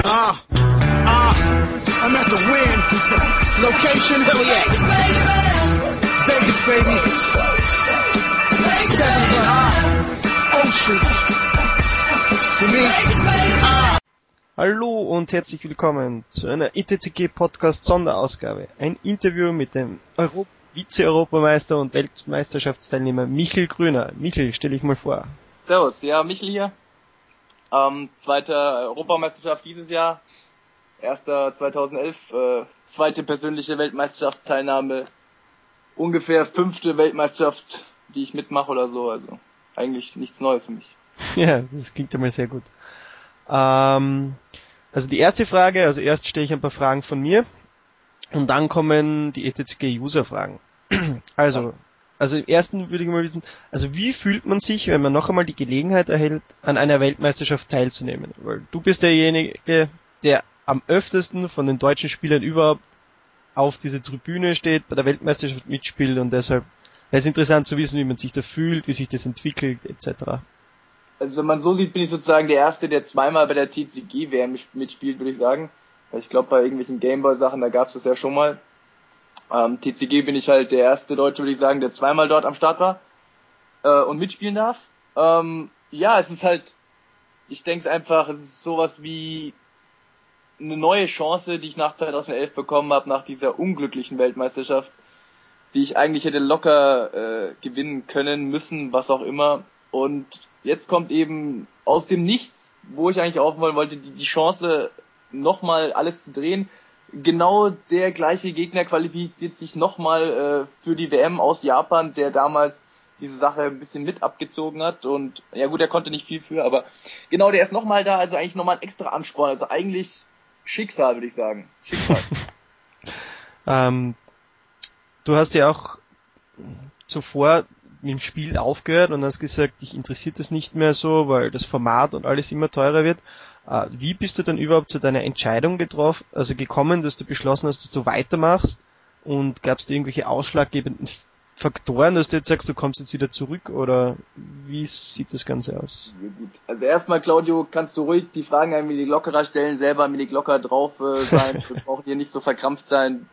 I'm at the Win. Location, Vegas, baby. 7 Oceans. For me. Hallo und herzlich willkommen zu einer ITCG Podcast Sonderausgabe. Ein Interview mit dem Vize-Europameister und Weltmeisterschaftsteilnehmer Michel Grüner. Michel, stell dich mal vor. Servus, ja, Michel hier. Zweite Europameisterschaft dieses Jahr. Erster 2011, zweite persönliche Weltmeisterschaftsteilnahme. Ungefähr 5. Weltmeisterschaft, die ich mitmache oder so. Also eigentlich nichts Neues für mich. Ja, das klingt einmal sehr gut. Also die erste Frage, also erst stelle ich ein paar Fragen von mir und dann kommen die ETCG-User-Fragen. Also im ersten würde ich mal wissen, also wie fühlt man sich, wenn man noch einmal die Gelegenheit erhält, an einer Weltmeisterschaft teilzunehmen? Weil du bist derjenige, der am öftesten von den deutschen Spielern überhaupt auf diese Tribüne steht, bei der Weltmeisterschaft mitspielt und deshalb wäre es interessant zu wissen, wie man sich da fühlt, wie sich das entwickelt, etc. Also wenn man so sieht, bin ich sozusagen der Erste, der zweimal bei der TCG-WM mitspielt, würde ich sagen. Ich glaube, bei irgendwelchen Gameboy-Sachen, da gab es das ja schon mal. TCG bin ich halt der erste Deutsche, würde ich sagen, der zweimal dort am Start war und mitspielen darf. Ja, es ist halt, ich denke einfach, es ist sowas wie eine neue Chance, die ich nach 2011 bekommen habe, nach dieser unglücklichen Weltmeisterschaft, die ich eigentlich hätte locker gewinnen können, müssen, was auch immer. Und jetzt kommt eben aus dem Nichts, wo ich eigentlich aufholen wollte, die Chance, nochmal alles zu drehen. Genau der gleiche Gegner qualifiziert sich nochmal für die WM aus Japan, der damals diese Sache ein bisschen mit abgezogen hat. Und ja gut, er konnte nicht viel für, aber genau, der ist nochmal da, also eigentlich nochmal ein extra Ansporn. Also eigentlich Schicksal, würde ich sagen. Schicksal. Du hast ja auch zuvor mit dem Spiel aufgehört und hast gesagt, dich interessiert das nicht mehr so, weil das Format und alles immer teurer wird. Wie bist du dann überhaupt zu deiner Entscheidung gekommen, dass du beschlossen hast, dass du weitermachst? Und gab es da irgendwelche ausschlaggebenden Faktoren, dass du jetzt sagst, du kommst jetzt wieder zurück, oder wie sieht das Ganze aus? Ja, gut. Also erstmal, Claudio, kannst du ruhig die Fragen ein wenig lockerer stellen, selber ein wenig locker drauf sein. Wir brauchen hier nicht so verkrampft sein.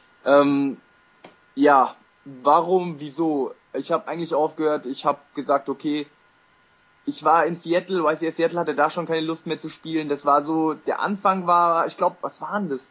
Ja, warum, wieso? Ich habe eigentlich aufgehört, ich habe gesagt, okay, ich war in Seattle, YCS Seattle hatte da schon keine Lust mehr zu spielen. Das war so, der Anfang war, ich glaube, was war denn das?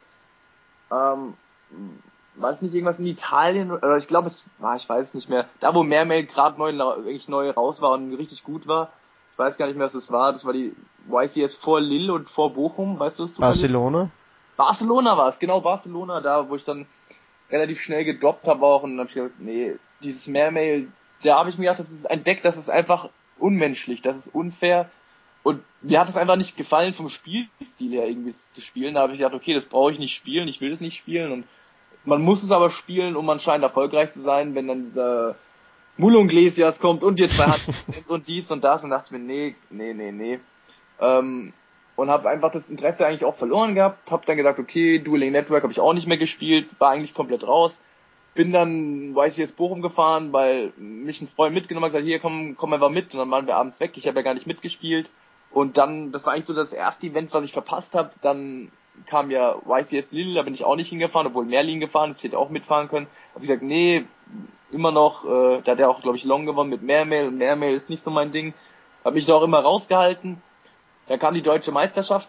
War es nicht irgendwas in Italien? Oder ich glaube, es war, ich weiß es nicht mehr. Da, wo Mermaid gerade neu raus war und richtig gut war. Ich weiß gar nicht mehr, was das war. Das war die YCS vor Lille und vor Bochum. Weißt du, was du Barcelona? Barcelona war es, genau, Barcelona, da, wo ich dann relativ schnell gedroppt habe auch. Und dann habe ich gedacht, nee, dieses Mermaid, da habe ich mir gedacht, das ist ein Deck, das ist einfach unmenschlich, das ist unfair. Und mir hat es einfach nicht gefallen, vom Spielstil her irgendwie zu spielen. Da habe ich gedacht, okay, das brauche ich nicht spielen, ich will das nicht spielen. Und man muss es aber spielen, um anscheinend erfolgreich zu sein, wenn dann dieser Mulo Iglesias kommt und jetzt bei Hand und dies und das, und dachte mir, nee. Und habe einfach das Interesse eigentlich auch verloren gehabt. Habe dann gesagt, okay, Dueling Network habe ich auch nicht mehr gespielt, war eigentlich komplett raus. Bin dann YCS Bochum gefahren, weil mich ein Freund mitgenommen hat, gesagt, hier, komm einfach mit. Und dann waren wir abends weg, ich habe ja gar nicht mitgespielt. Und dann, das war eigentlich so das erste Event, was ich verpasst habe. Dann kam ja YCS Lille, da bin ich auch nicht hingefahren, obwohl Merlin gefahren ist, ich hätte auch mitfahren können. Habe ich gesagt, nee, immer noch, da hat er auch, glaube ich, Long gewonnen mit Mermail, und Mermail ist nicht so mein Ding. Habe mich da auch immer rausgehalten. Dann kam die deutsche Meisterschaft,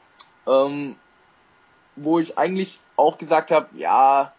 wo ich eigentlich auch gesagt habe, ja,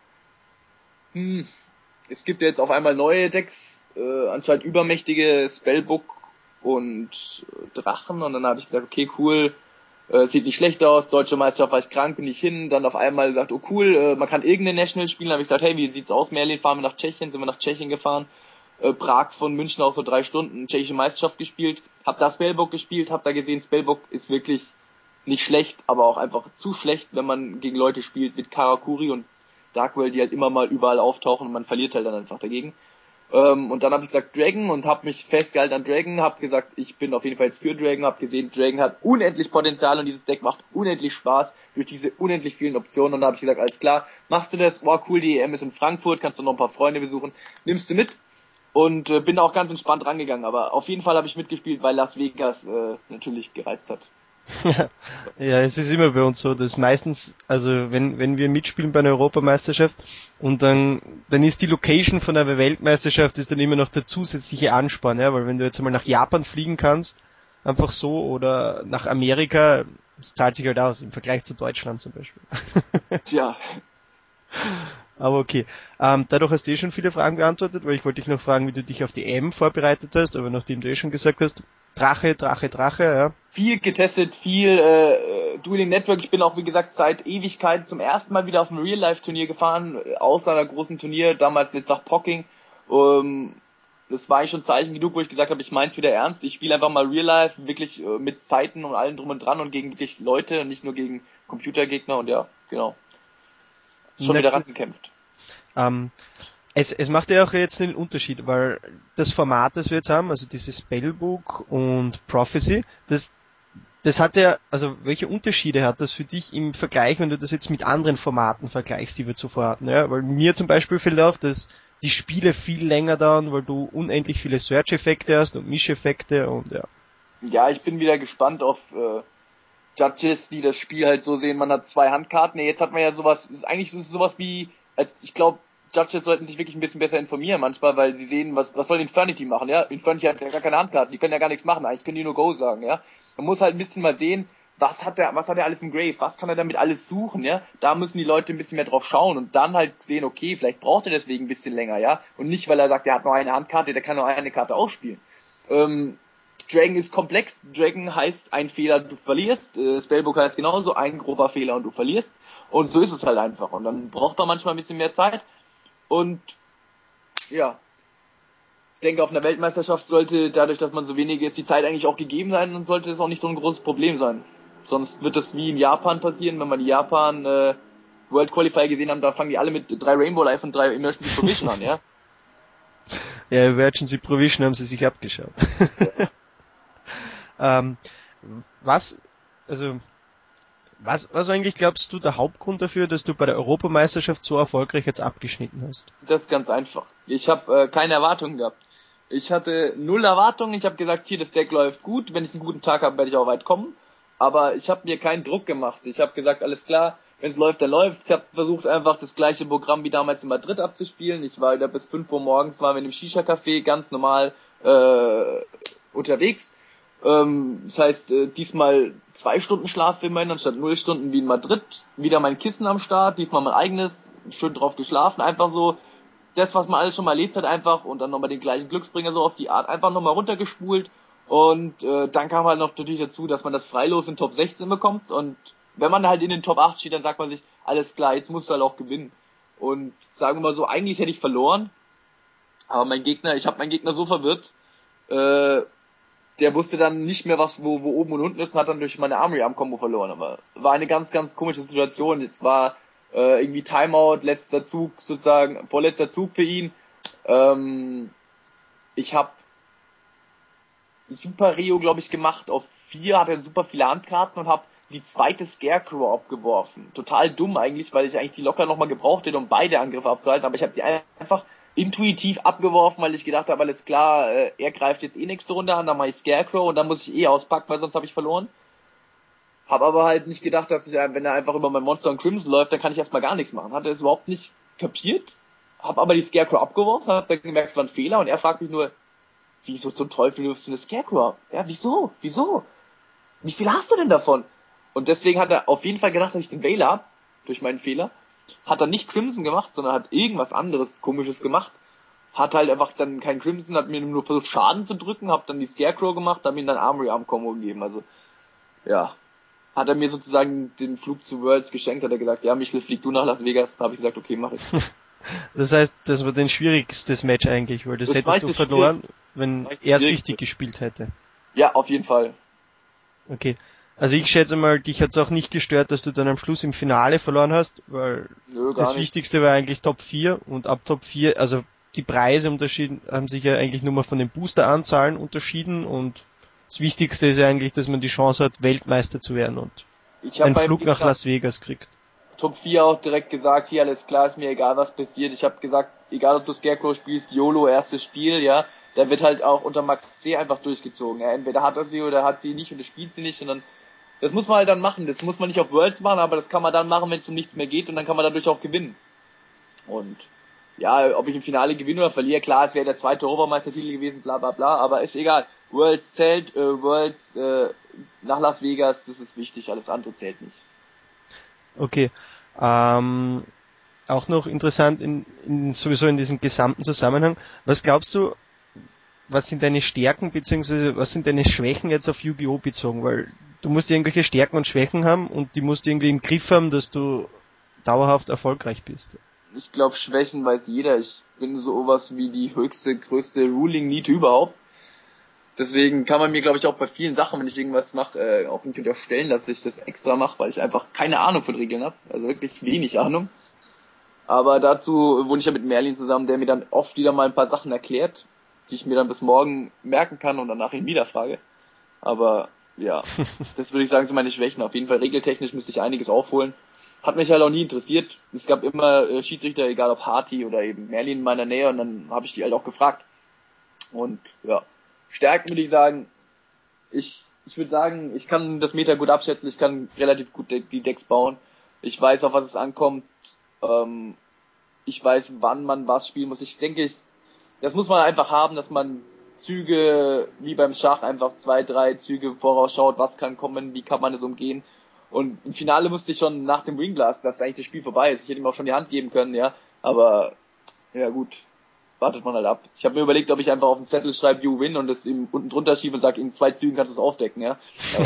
es gibt jetzt auf einmal neue Decks, anscheinend übermächtige Spellbook und Drachen, und dann habe ich gesagt, okay, cool, sieht nicht schlecht aus, deutsche Meisterschaft, war ich krank, bin ich hin, dann auf einmal gesagt, oh cool, man kann irgendeine National spielen, habe ich gesagt, hey, wie sieht's aus, Merlin, fahren wir nach Tschechien, sind wir nach Tschechien gefahren, Prag von München aus so 3 Stunden, tschechische Meisterschaft gespielt, hab da Spellbook gespielt, hab da gesehen, Spellbook ist wirklich nicht schlecht, aber auch einfach zu schlecht, wenn man gegen Leute spielt mit Karakuri und Darkworld, die halt immer mal überall auftauchen und man verliert halt dann einfach dagegen. Und dann habe ich gesagt Dragon und habe mich festgehalten an Dragon, habe gesagt, ich bin auf jeden Fall jetzt für Dragon, habe gesehen, Dragon hat unendlich Potenzial und dieses Deck macht unendlich Spaß durch diese unendlich vielen Optionen, und dann habe ich gesagt, alles klar, machst du das, wow, cool, die EM ist in Frankfurt, kannst du noch ein paar Freunde besuchen, nimmst du mit, und bin da auch ganz entspannt rangegangen, aber auf jeden Fall habe ich mitgespielt, weil Las Vegas natürlich gereizt hat. Ja, es ist immer bei uns so, dass meistens, also wenn wir mitspielen bei einer Europameisterschaft und dann ist die Location von einer Weltmeisterschaft ist dann immer noch der zusätzliche Ansporn, ja, weil wenn du jetzt mal nach Japan fliegen kannst, einfach so, oder nach Amerika, das zahlt sich halt aus, im Vergleich zu Deutschland zum Beispiel. Tja. Aber okay. Dadurch hast du schon viele Fragen beantwortet, weil ich wollte dich noch fragen, wie du dich auf die EM vorbereitet hast, aber nachdem du schon gesagt hast, Drache, ja. Viel getestet, viel Dueling Network. Ich bin auch, wie gesagt, seit Ewigkeit zum ersten Mal wieder auf ein Real-Life-Turnier gefahren, außer einer großen Turnier, damals jetzt nach Pocking. Das war eigentlich schon Zeichen genug, wo ich gesagt habe, ich mein's wieder ernst. Ich spiele einfach mal Real-Life, wirklich mit Zeiten und allem drum und dran und gegen wirklich Leute und nicht nur gegen Computergegner und ja, genau. Schon wieder rangekämpft. Es macht ja auch jetzt einen Unterschied, weil das Format, das wir jetzt haben, also dieses Spellbook und Prophecy, das hat ja, also welche Unterschiede hat das für dich im Vergleich, wenn du das jetzt mit anderen Formaten vergleichst, die wir zuvor hatten, ja? Weil mir zum Beispiel fällt auf, dass die Spiele viel länger dauern, weil du unendlich viele Search-Effekte hast und Mischeffekte und ja. Ja, ich bin wieder gespannt auf Judges, die das Spiel halt so sehen, man hat 2 Handkarten. Jetzt hat man ja sowas, ist eigentlich sowas wie, ich glaube, Judges sollten sich wirklich ein bisschen besser informieren manchmal, weil sie sehen, was soll Infernity machen, ja? Infernity hat ja gar keine Handkarten, die können ja gar nichts machen, eigentlich können die nur Go sagen, ja? Man muss halt ein bisschen mal sehen, was hat er alles im Grave, was kann er damit alles suchen, ja? Da müssen die Leute ein bisschen mehr drauf schauen und dann halt sehen, okay, vielleicht braucht er deswegen ein bisschen länger, ja? Und nicht, weil er sagt, er hat nur eine Handkarte, der kann nur eine Karte ausspielen. Dragon ist komplex. Dragon heißt, ein Fehler, du verlierst. Spellbook heißt genauso, ein grober Fehler und du verlierst. Und so ist es halt einfach. Und dann braucht man manchmal ein bisschen mehr Zeit. Und ja, ich denke, auf einer Weltmeisterschaft sollte, dadurch, dass man so wenig ist, die Zeit eigentlich auch gegeben sein und sollte das auch nicht so ein großes Problem sein. Sonst wird das wie in Japan passieren, wenn man die Japan World Qualifier gesehen haben, da fangen die alle mit 3 Rainbow Life und 3 Emergency Provision an, ja? Ja, Emergency Provision haben sie sich abgeschaut. Was eigentlich glaubst du der Hauptgrund dafür, dass du bei der Europameisterschaft so erfolgreich jetzt abgeschnitten hast? Das ist ganz einfach. Ich habe keine Erwartungen gehabt. Ich hatte 0 Erwartungen. Ich habe gesagt, hier, das Deck läuft gut. Wenn ich einen guten Tag habe, werde ich auch weit kommen. Aber ich habe mir keinen Druck gemacht. Ich habe gesagt, alles klar, wenn es läuft, dann läuft. Ich habe versucht, einfach das gleiche Programm wie damals in Madrid abzuspielen. Ich war wieder bis 5 Uhr morgens, waren wir in einem Shisha-Café ganz normal unterwegs. Das heißt, diesmal 2 Stunden Schlaf immerhin, anstatt 0 Stunden wie in Madrid. Wieder mein Kissen am Start, diesmal mein eigenes, schön drauf geschlafen. Einfach so, das, was man alles schon mal erlebt hat, einfach, und dann nochmal den gleichen Glücksbringer so auf die Art, einfach nochmal runtergespult. Und dann kam halt noch natürlich dazu, dass man das freilos in Top 16 bekommt. Und wenn man halt in den Top 8 steht, dann sagt man sich, alles klar, jetzt musst du halt auch gewinnen. Und sagen wir mal so, eigentlich hätte ich verloren. Aber ich habe meinen Gegner so verwirrt, der wusste dann nicht mehr, wo oben und unten ist und hat dann durch meine Armory-Arm-Kombo verloren. Aber war eine ganz, ganz komische Situation. Jetzt war irgendwie Timeout, letzter Zug sozusagen, vorletzter Zug für ihn. Ich habe Super Rio, glaube ich, gemacht auf 4, hatte super viele Handkarten und habe die zweite Scarecrow abgeworfen. Total dumm eigentlich, weil ich eigentlich die locker nochmal gebraucht hätte, um beide Angriffe abzuhalten. Aber ich habe die einfach intuitiv abgeworfen, weil ich gedacht habe, alles klar, er greift jetzt nächste Runde an, dann mache ich Scarecrow und dann muss ich auspacken, weil sonst habe ich verloren. Hab aber halt nicht gedacht, dass wenn er einfach über mein Monster und Crimson läuft, dann kann ich erstmal gar nichts machen. Hat er es überhaupt nicht kapiert, hab aber die Scarecrow abgeworfen, hab dann gemerkt, es war ein Fehler und er fragt mich nur, wieso zum Teufel wirfst du eine Scarecrow? Ja, wieso? Wie viel hast du denn davon? Und deswegen hat er auf jeden Fall gedacht, dass ich den Veiler hab, durch meinen Fehler. Hat er nicht Crimson gemacht, sondern hat irgendwas anderes Komisches gemacht. Hat halt einfach dann kein Crimson, hat mir nur versucht Schaden zu drücken, hab dann die Scarecrow gemacht, hab ihm dann Armory Arm Combo gegeben. Also, ja. Hat er mir sozusagen den Flug zu Worlds geschenkt, hat er gesagt, ja, Michel, flieg du nach Las Vegas. Da habe ich gesagt, okay, mach ich. Das heißt, das war dein schwierigstes Match eigentlich, weil das hättest du verloren, wenn er es richtig gespielt hätte. Ja, auf jeden Fall. Okay. Also ich schätze mal, dich hat's auch nicht gestört, dass du dann am Schluss im Finale verloren hast, weil das Wichtigste war eigentlich Top 4 und ab Top 4, also die Preise haben sich ja eigentlich nur mal von den Boosteranzahlen unterschieden und das Wichtigste ist ja eigentlich, dass man die Chance hat, Weltmeister zu werden und einen Flug nach Las Vegas kriegt. Top 4 auch direkt gesagt, hier alles klar, ist mir egal, was passiert. Ich habe gesagt, egal ob du Scarecrow spielst, YOLO, erstes Spiel, ja, da wird halt auch unter Max C einfach durchgezogen. Ja. Entweder hat er sie oder hat sie nicht und er spielt sie nicht und dann Das muss man halt dann machen. Das muss man nicht auf Worlds machen, aber das kann man dann machen, wenn es um nichts mehr geht und dann kann man dadurch auch gewinnen. Und ja, ob ich im Finale gewinne oder verliere, klar, es wäre der zweite Europameistertitel gewesen, bla bla bla, aber ist egal. Worlds zählt, Worlds nach Las Vegas, das ist wichtig, alles andere zählt nicht. Okay. Auch noch interessant sowieso in diesem gesamten Zusammenhang, was glaubst du, was sind deine Stärken beziehungsweise was sind deine Schwächen jetzt auf Yu-Gi-Oh! Bezogen? Weil du musst irgendwelche Stärken und Schwächen haben und die musst du irgendwie im Griff haben, dass du dauerhaft erfolgreich bist. Ich glaube, Schwächen weiß jeder. Ich bin sowas wie die größte Ruling-Niete überhaupt. Deswegen kann man mir, glaube ich, auch bei vielen Sachen, wenn ich irgendwas mache, auch nicht unterstellen, dass ich das extra mache, weil ich einfach keine Ahnung von Regeln habe. Also wirklich wenig Ahnung. Aber dazu wohne ich ja mit Merlin zusammen, der mir dann oft wieder mal ein paar Sachen erklärt, die ich mir dann bis morgen merken kann und danach ihn wieder frage. Aber ja, das würde ich sagen, sind meine Schwächen. Auf jeden Fall regeltechnisch müsste ich einiges aufholen. Hat mich halt auch nie interessiert. Es gab immer Schiedsrichter, egal ob Harty oder eben Merlin in meiner Nähe, und dann habe ich die halt auch gefragt. Und ja, Stärken würde ich sagen, ich würde sagen, ich kann das Meta gut abschätzen, ich kann relativ gut die Decks bauen. Ich weiß, auf was es ankommt. Ich weiß, wann man was spielen muss. Ich denke, das muss man einfach haben, dass man Züge, wie beim Schach, einfach 2, 3 Züge vorausschaut, was kann kommen, wie kann man es umgehen. Und im Finale musste ich schon nach dem Wingblast, dass eigentlich das Spiel vorbei ist. Ich hätte ihm auch schon die Hand geben können, ja. Aber, ja gut, wartet man halt ab. Ich habe mir überlegt, ob ich einfach auf den Zettel schreibe, you win, und das ihm unten drunter schiebe und sage, in 2 Zügen kannst du es aufdecken, ja. Aber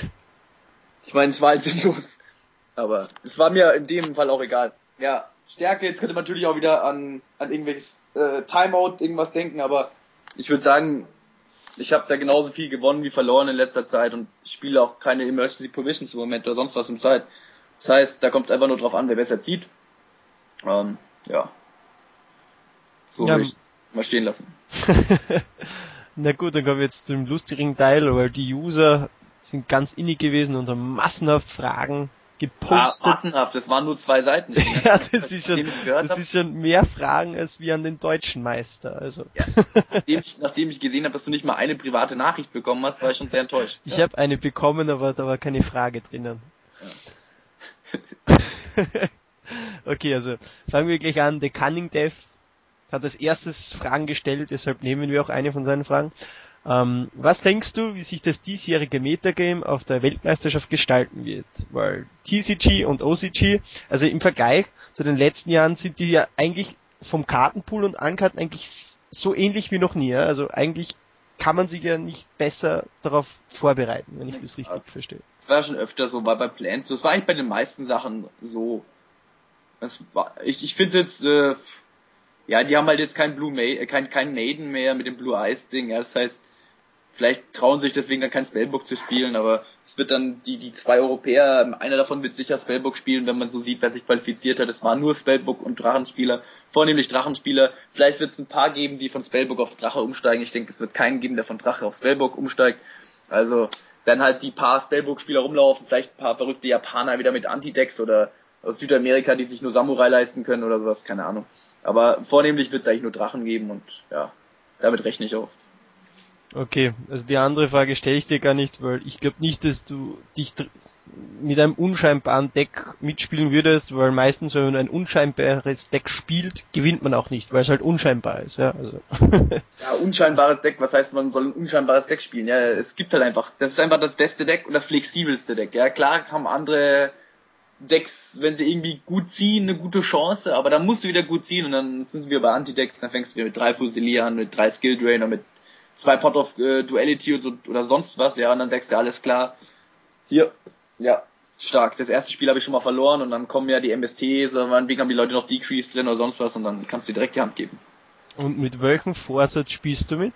ich meine, es war halt sinnlos. Aber es war mir in dem Fall auch egal. Ja, Stärke, jetzt könnte man natürlich auch wieder an irgendwelches Timeout, irgendwas denken, aber ich würde sagen, ich habe da genauso viel gewonnen wie verloren in letzter Zeit und ich spiele auch keine Emergency Provisions im Moment oder sonst was im Zeit. Das heißt, da kommt es einfach nur drauf an, wer besser zieht. Ja. So würde ich mal stehen lassen. Na gut, dann kommen wir jetzt zum lustigen Teil, weil die User sind ganz innig gewesen und haben massenhaft Fragen gepostet. Massenhaft, das waren nur 2 Seiten. Ja, das ist schon mehr Fragen als wir an den deutschen Meister. Also. Ja, nachdem ich gesehen habe, dass du nicht mal eine private Nachricht bekommen hast, war ich schon sehr enttäuscht. Ich habe eine bekommen, aber da war keine Frage drinnen. Ja. Okay, also fangen wir gleich an. The Cunning Death hat als erstes Fragen gestellt, deshalb nehmen wir auch eine von seinen Fragen. Was denkst du, wie sich das diesjährige Metagame auf der Weltmeisterschaft gestalten wird? Weil TCG und OCG, also im Vergleich zu den letzten Jahren, sind die ja eigentlich vom Kartenpool und allen Karten eigentlich so ähnlich wie noch nie. Ja? Also eigentlich kann man sich ja nicht besser darauf vorbereiten, wenn ich das richtig verstehe. Das war schon öfter so, war bei Plants so. Das war eigentlich bei den meisten Sachen so. Ich finde es jetzt, ja, die haben halt jetzt kein kein Maiden mehr mit dem Blue Eyes Ding. Ja, das heißt, vielleicht trauen sich deswegen dann kein Spellbook zu spielen, aber es wird dann die 2 Europäer, einer davon wird sicher Spellbook spielen, wenn man so sieht, wer sich qualifiziert hat. Es waren nur Spellbook und Drachenspieler, vornehmlich Drachenspieler. Vielleicht wird es ein paar geben, die von Spellbook auf Drache umsteigen. Ich denke, es wird keinen geben, der von Drache auf Spellbook umsteigt. Also dann halt die paar Spellbook-Spieler rumlaufen, vielleicht ein paar verrückte Japaner wieder mit Anti-Decks oder aus Südamerika, die sich nur Samurai leisten können oder sowas, keine Ahnung. Aber vornehmlich wird es eigentlich nur Drachen geben und ja, damit rechne ich auch. Okay, also die andere Frage stelle ich dir gar nicht, weil ich glaube nicht, dass du dich mit einem unscheinbaren Deck mitspielen würdest, weil meistens, wenn man ein unscheinbares Deck spielt, gewinnt man auch nicht, weil es halt unscheinbar ist. Ja, also. Ja, unscheinbares Deck, was heißt, man soll ein unscheinbares Deck spielen? Ja, es gibt halt einfach, das ist einfach das beste Deck und das flexibelste Deck. Ja, klar haben andere Decks, wenn sie irgendwie gut ziehen, eine gute Chance, aber dann musst du wieder gut ziehen und dann sind wir bei Anti-Decks, dann fängst du wieder mit 3 Fusilia an, mit 3 Skill Drainer, mit 2 Pot of Duality und so, oder sonst was, ja, und dann sagst du, alles klar, hier, ja, stark. Das erste Spiel habe ich schon mal verloren und dann kommen ja die MSTs, oder meinetwegen haben die Leute noch Decrease drin oder sonst was und dann kannst du dir direkt die Hand geben. Und mit welchem Vorsatz spielst du mit?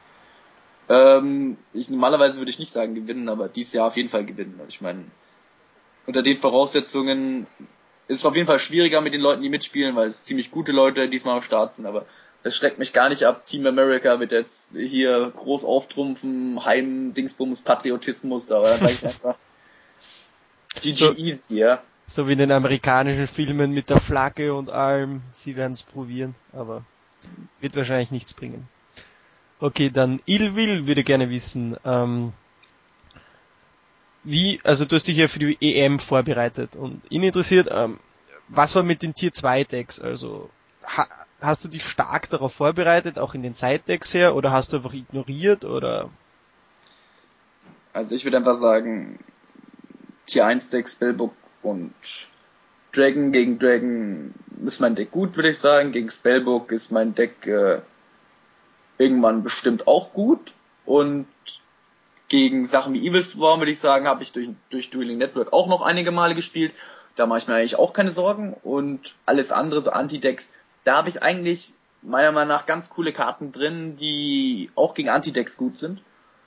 Normalerweise würde ich nicht sagen gewinnen, aber dieses Jahr auf jeden Fall gewinnen. Ich meine, unter den Voraussetzungen ist es auf jeden Fall schwieriger mit den Leuten, die mitspielen, weil es ziemlich gute Leute diesmal am Start sind, aber das schreckt mich gar nicht ab. Team America wird jetzt hier groß auftrumpfen, Heim-Dingsbums, Patriotismus, aber dann sage ich einfach GG easy, ja. So wie in den amerikanischen Filmen mit der Flagge und allem, sie werden es probieren, aber wird wahrscheinlich nichts bringen. Okay, dann Ilwil würde gerne wissen, also du hast dich ja für die EM vorbereitet und ihn interessiert, was war mit den Tier 2 Decks? Also hast du dich stark darauf vorbereitet, auch in den Side-Decks her, oder hast du einfach ignoriert, oder? Also ich würde einfach sagen, Tier 1 Deck, Spellbook und Dragon gegen Dragon ist mein Deck gut, würde ich sagen. Gegen Spellbook ist mein Deck irgendwann bestimmt auch gut. Und gegen Sachen wie Evil Swarm, würde ich sagen, habe ich durch Dueling Network auch noch einige Male gespielt. Da mache ich mir eigentlich auch keine Sorgen. Und alles andere, so Anti-Decks, da habe ich eigentlich meiner Meinung nach ganz coole Karten drin, die auch gegen Anti-Decks gut sind.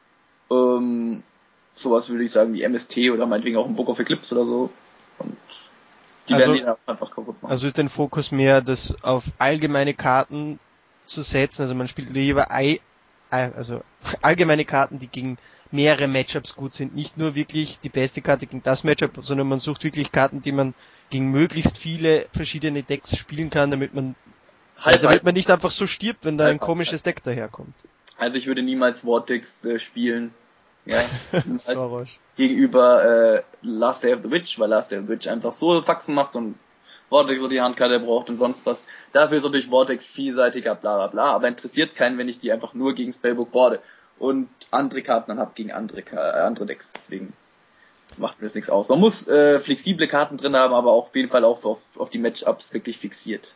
Sowas würde ich sagen wie MST oder meinetwegen auch ein Book of Eclipse oder so. Und die werden den einfach kaputt machen. Also ist dein Fokus mehr, das auf allgemeine Karten zu setzen? Also man spielt lieber allgemeine Karten, die gegen mehrere Matchups gut sind. Nicht nur wirklich die beste Karte gegen das Matchup, sondern man sucht wirklich Karten, die man gegen möglichst viele verschiedene Decks spielen kann, damit man nicht einfach so stirbt, wenn da ein komisches Deck daherkommt. Also ich würde niemals Vortex spielen. Ja, halt gegenüber Last Day of the Witch, weil Last Day of the Witch einfach so Faxen macht und Vortex so die Handkarte braucht und sonst was. Dafür ist natürlich Vortex vielseitiger, bla bla bla, aber interessiert keinen, wenn ich die einfach nur gegen Spellbook boarde und andere Karten dann habe gegen andere Decks. Deswegen macht mir das nichts aus. Man muss flexible Karten drin haben, aber auch auf jeden Fall auch auf die Matchups wirklich fixiert.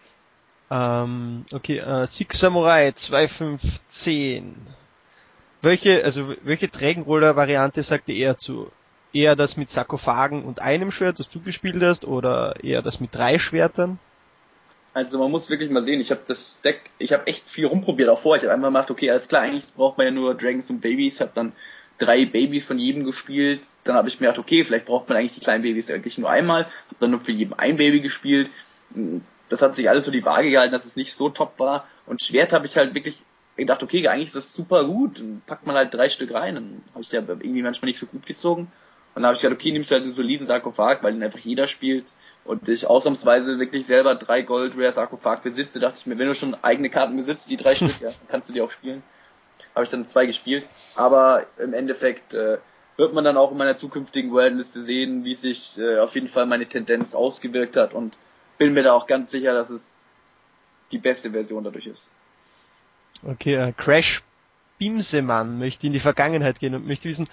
Okay, Six Samurai 2510. Welche Dragonroller-Variante sagt ihr eher zu? Eher das mit Sarkophagen und einem Schwert, das du gespielt hast, oder eher das mit 3 Schwertern? Also man muss wirklich mal sehen, ich habe echt viel rumprobiert auch vorher. Ich habe einfach gemacht, okay, alles klar, eigentlich braucht man ja nur Dragons und Babys, habe dann 3 Babys von jedem gespielt. Dann habe ich mir gedacht, okay, vielleicht braucht man eigentlich die kleinen Babys eigentlich nur einmal. Habe dann nur für jeden ein Baby gespielt. Das hat sich alles so die Waage gehalten, dass es nicht so top war. Und Schwert habe ich halt wirklich gedacht, okay, eigentlich ist das super gut. Dann packt man halt 3 Stück rein. Dann habe ich ja irgendwie manchmal nicht so gut gezogen. Und dann habe ich gedacht, okay, nimmst du halt einen soliden Sarkophag, weil den einfach jeder spielt. Und ich ausnahmsweise wirklich selber 3 Gold Rare Sarkophag besitze, dachte ich mir, wenn du schon eigene Karten besitzt, die 3 Stück, ja, kannst du die auch spielen. Habe ich dann 2 gespielt. Aber im Endeffekt wird man dann auch in meiner zukünftigen Worldliste sehen, wie sich auf jeden Fall meine Tendenz ausgewirkt hat. Und bin mir da auch ganz sicher, dass es die beste Version dadurch ist. Okay, Crash Bimsemann möchte in die Vergangenheit gehen und möchte wissen,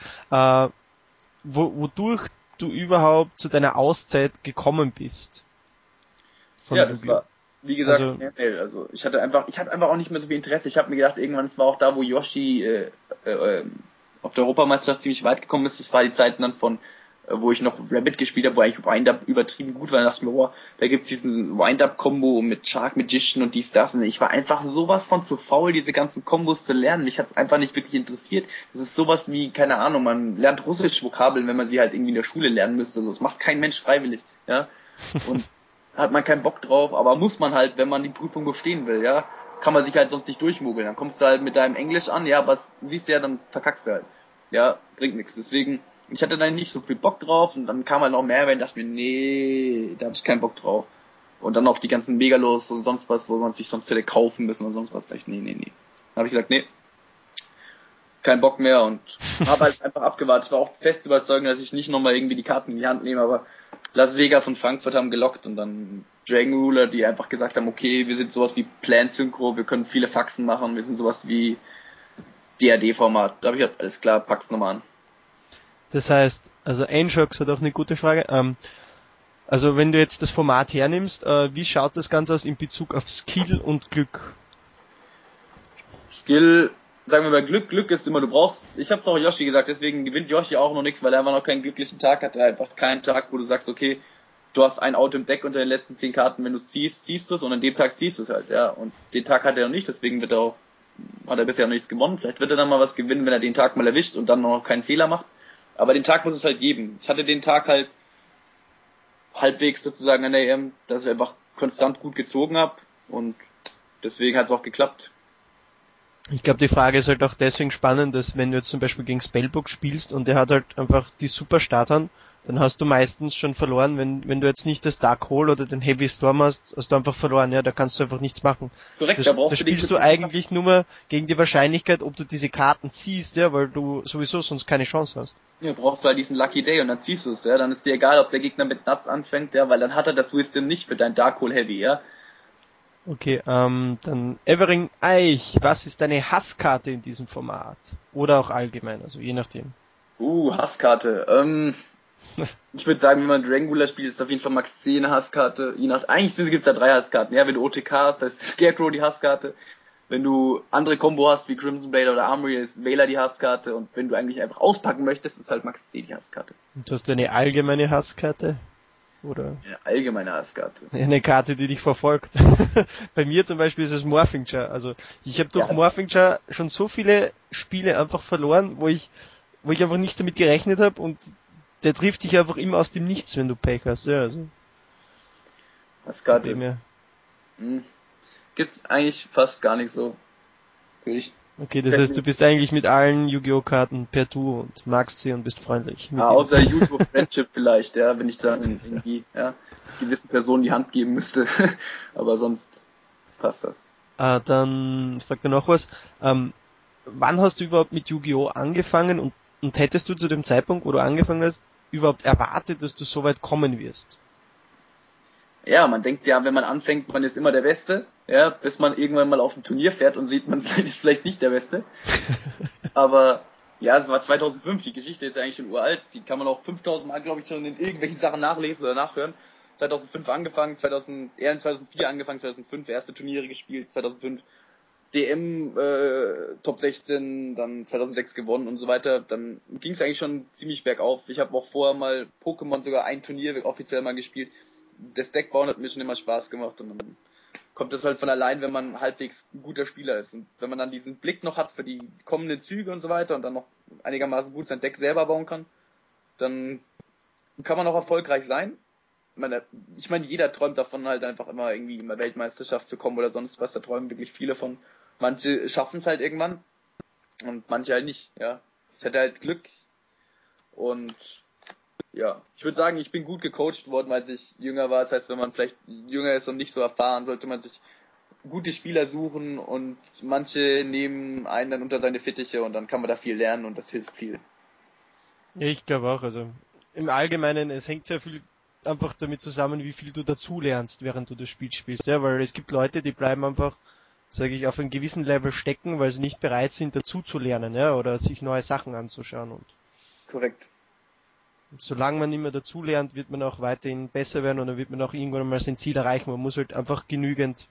wodurch du überhaupt zu deiner Auszeit gekommen bist. Ja, das war, wie gesagt, also ich hatte einfach auch nicht mehr so viel Interesse. Ich habe mir gedacht, irgendwann, es war auch da, wo Yoshi auf der Europameisterschaft ziemlich weit gekommen ist. Das war die Zeiten dann von wo ich noch Rabbit gespielt habe, wo eigentlich Wind-Up übertrieben gut war. Dann dachte ich mir, boah, da gibt's diesen Wind-Up-Kombo mit Shark Magician und dies, das. Und ich war einfach sowas von zu faul, diese ganzen Kombos zu lernen. Mich hat's einfach nicht wirklich interessiert. Das ist sowas wie, keine Ahnung, man lernt Russisch-Vokabeln, wenn man sie halt irgendwie in der Schule lernen müsste. Das macht kein Mensch freiwillig, ja. Und hat man keinen Bock drauf, aber muss man halt, wenn man die Prüfung bestehen will, ja. Kann man sich halt sonst nicht durchmogeln. Dann kommst du halt mit deinem Englisch an, ja, aber siehst du ja, dann verkackst du halt. Ja, bringt nichts. Deswegen, ich hatte da nicht so viel Bock drauf und dann kam halt noch mehr, weil ich dachte mir, nee, da hab ich keinen Bock drauf. Und dann noch die ganzen Megalos und sonst was, wo man sich sonst hätte kaufen müssen und sonst was. Da dachte ich, nee. Dann habe ich gesagt, nee, kein Bock mehr und habe halt einfach abgewartet. Ich war auch fest überzeugt, dass ich nicht nochmal irgendwie die Karten in die Hand nehme, aber Las Vegas und Frankfurt haben gelockt und dann Dragon Ruler, die einfach gesagt haben, okay, wir sind sowas wie Plan Synchro, wir können viele Faxen machen, wir sind sowas wie DAD-Format. Da habe ich gesagt, alles klar, pack's nochmal an. Das heißt, also Anshox hat auch eine gute Frage. Also wenn du jetzt das Format hernimmst, wie schaut das Ganze aus in Bezug auf Skill und Glück? Skill, sagen wir mal Glück ist immer, ich hab's auch Yoshi gesagt, deswegen gewinnt Yoshi auch noch nichts, weil er einfach noch keinen glücklichen Tag hat. Er hat einfach keinen Tag, wo du sagst, okay, du hast ein Auto im Deck unter den letzten 10 Karten, wenn du es ziehst du es und an dem Tag ziehst du es halt, ja. Und den Tag hat er noch nicht, deswegen hat er bisher noch nichts gewonnen. Vielleicht wird er dann mal was gewinnen, wenn er den Tag mal erwischt und dann noch keinen Fehler macht. Aber den Tag muss es halt geben. Ich hatte den Tag halt halbwegs sozusagen an der EM, dass ich einfach konstant gut gezogen habe und deswegen hat es auch geklappt. Ich glaube, die Frage ist halt auch deswegen spannend, dass wenn du jetzt zum Beispiel gegen Spellbook spielst und der hat halt einfach die super Startern, dann hast du meistens schon verloren. Wenn du jetzt nicht das Dark Hole oder den Heavy Storm hast du einfach verloren. Ja, da kannst du einfach nichts machen. Korrekt, Da spielst du eigentlich nur mehr gegen die Wahrscheinlichkeit, ob du diese Karten ziehst, ja, weil du sowieso sonst keine Chance hast. Ja, brauchst du halt diesen Lucky Day und dann ziehst du es, ja. Dann ist dir egal, ob der Gegner mit Nuts anfängt, ja, weil dann hat er das Wisdom nicht für dein Dark Hole Heavy, ja. Okay, dann Evering Eich, was ist deine Hasskarte in diesem Format? Oder auch allgemein, also je nachdem. Hasskarte. Ich würde sagen, wenn man Drangula spielt, ist auf jeden Fall Max 10 eine Hasskarte. Eigentlich gibt's da 3 Hasskarten. Ja, wenn du OTK hast, da ist Scarecrow die Hasskarte. Wenn du andere Combo hast, wie Crimson Blade oder Armory, ist Veiler die Hasskarte. Und wenn du eigentlich einfach auspacken möchtest, ist halt Max 10 die Hasskarte. Und hast du eine allgemeine Hasskarte? Oder? Eine allgemeine Hasskarte. Eine Karte, die dich verfolgt. Bei mir zum Beispiel ist es Morphing-Jar. Also ich habe durch Morphing-Jar schon so viele Spiele einfach verloren, wo ich einfach nicht damit gerechnet habe und der trifft dich einfach immer aus dem Nichts, wenn du Pech hast. Ja, also. Hasskarte. Gibt's eigentlich fast gar nicht so. Okay, das heißt, du bist eigentlich mit allen Yu-Gi-Oh! Karten per Du und magst sie und bist freundlich. Außer YouTube Friendship vielleicht, ja, wenn ich dann irgendwie, gewissen Personen die Hand geben müsste. Aber sonst passt das. Dann fragt er noch was. Wann hast du überhaupt mit Yu-Gi-Oh! Angefangen und hättest du zu dem Zeitpunkt, wo du angefangen hast, überhaupt erwartet, dass du so weit kommen wirst? Ja, man denkt ja, wenn man anfängt, man ist immer der Beste, ja, bis man irgendwann mal auf ein Turnier fährt und sieht, man ist vielleicht nicht der Beste. Aber ja, es war 2005, die Geschichte ist ja eigentlich schon uralt, die kann man auch 5000 Mal, glaube ich, schon in irgendwelchen Sachen nachlesen oder nachhören. 2005 angefangen, 2004 angefangen, 2005 erste Turniere gespielt, 2005 DM Top 16, dann 2006 gewonnen und so weiter. Dann ging es eigentlich schon ziemlich bergauf. Ich habe auch vorher mal Pokémon sogar ein Turnier offiziell mal gespielt. Das Deckbauen hat mir schon immer Spaß gemacht und dann kommt das halt von allein, wenn man halbwegs ein guter Spieler ist. Und wenn man dann diesen Blick noch hat für die kommenden Züge und so weiter und dann noch einigermaßen gut sein Deck selber bauen kann, dann kann man auch erfolgreich sein. Ich meine, jeder träumt davon, halt einfach immer irgendwie in der Weltmeisterschaft zu kommen oder sonst was. Da träumen wirklich viele von. Manche schaffen es halt irgendwann und manche halt nicht. Ja, ich hatte halt Glück und ja, ich würde sagen, ich bin gut gecoacht worden, als ich jünger war. Das heißt, wenn man vielleicht jünger ist und nicht so erfahren, sollte man sich gute Spieler suchen und manche nehmen einen dann unter seine Fittiche und dann kann man da viel lernen und das hilft viel. Ja, ich glaube auch. Also im Allgemeinen, es hängt sehr viel einfach damit zusammen, wie viel du dazu lernst, während du das Spiel spielst. Ja, weil es gibt Leute, die bleiben einfach, sage ich, auf einem gewissen Level stecken, weil sie nicht bereit sind, dazu zu lernen, ja, oder sich neue Sachen anzuschauen. Und korrekt. Solange man immer dazu lernt, wird man auch weiterhin besser werden und dann wird man auch irgendwann mal sein Ziel erreichen. Man muss halt einfach genügend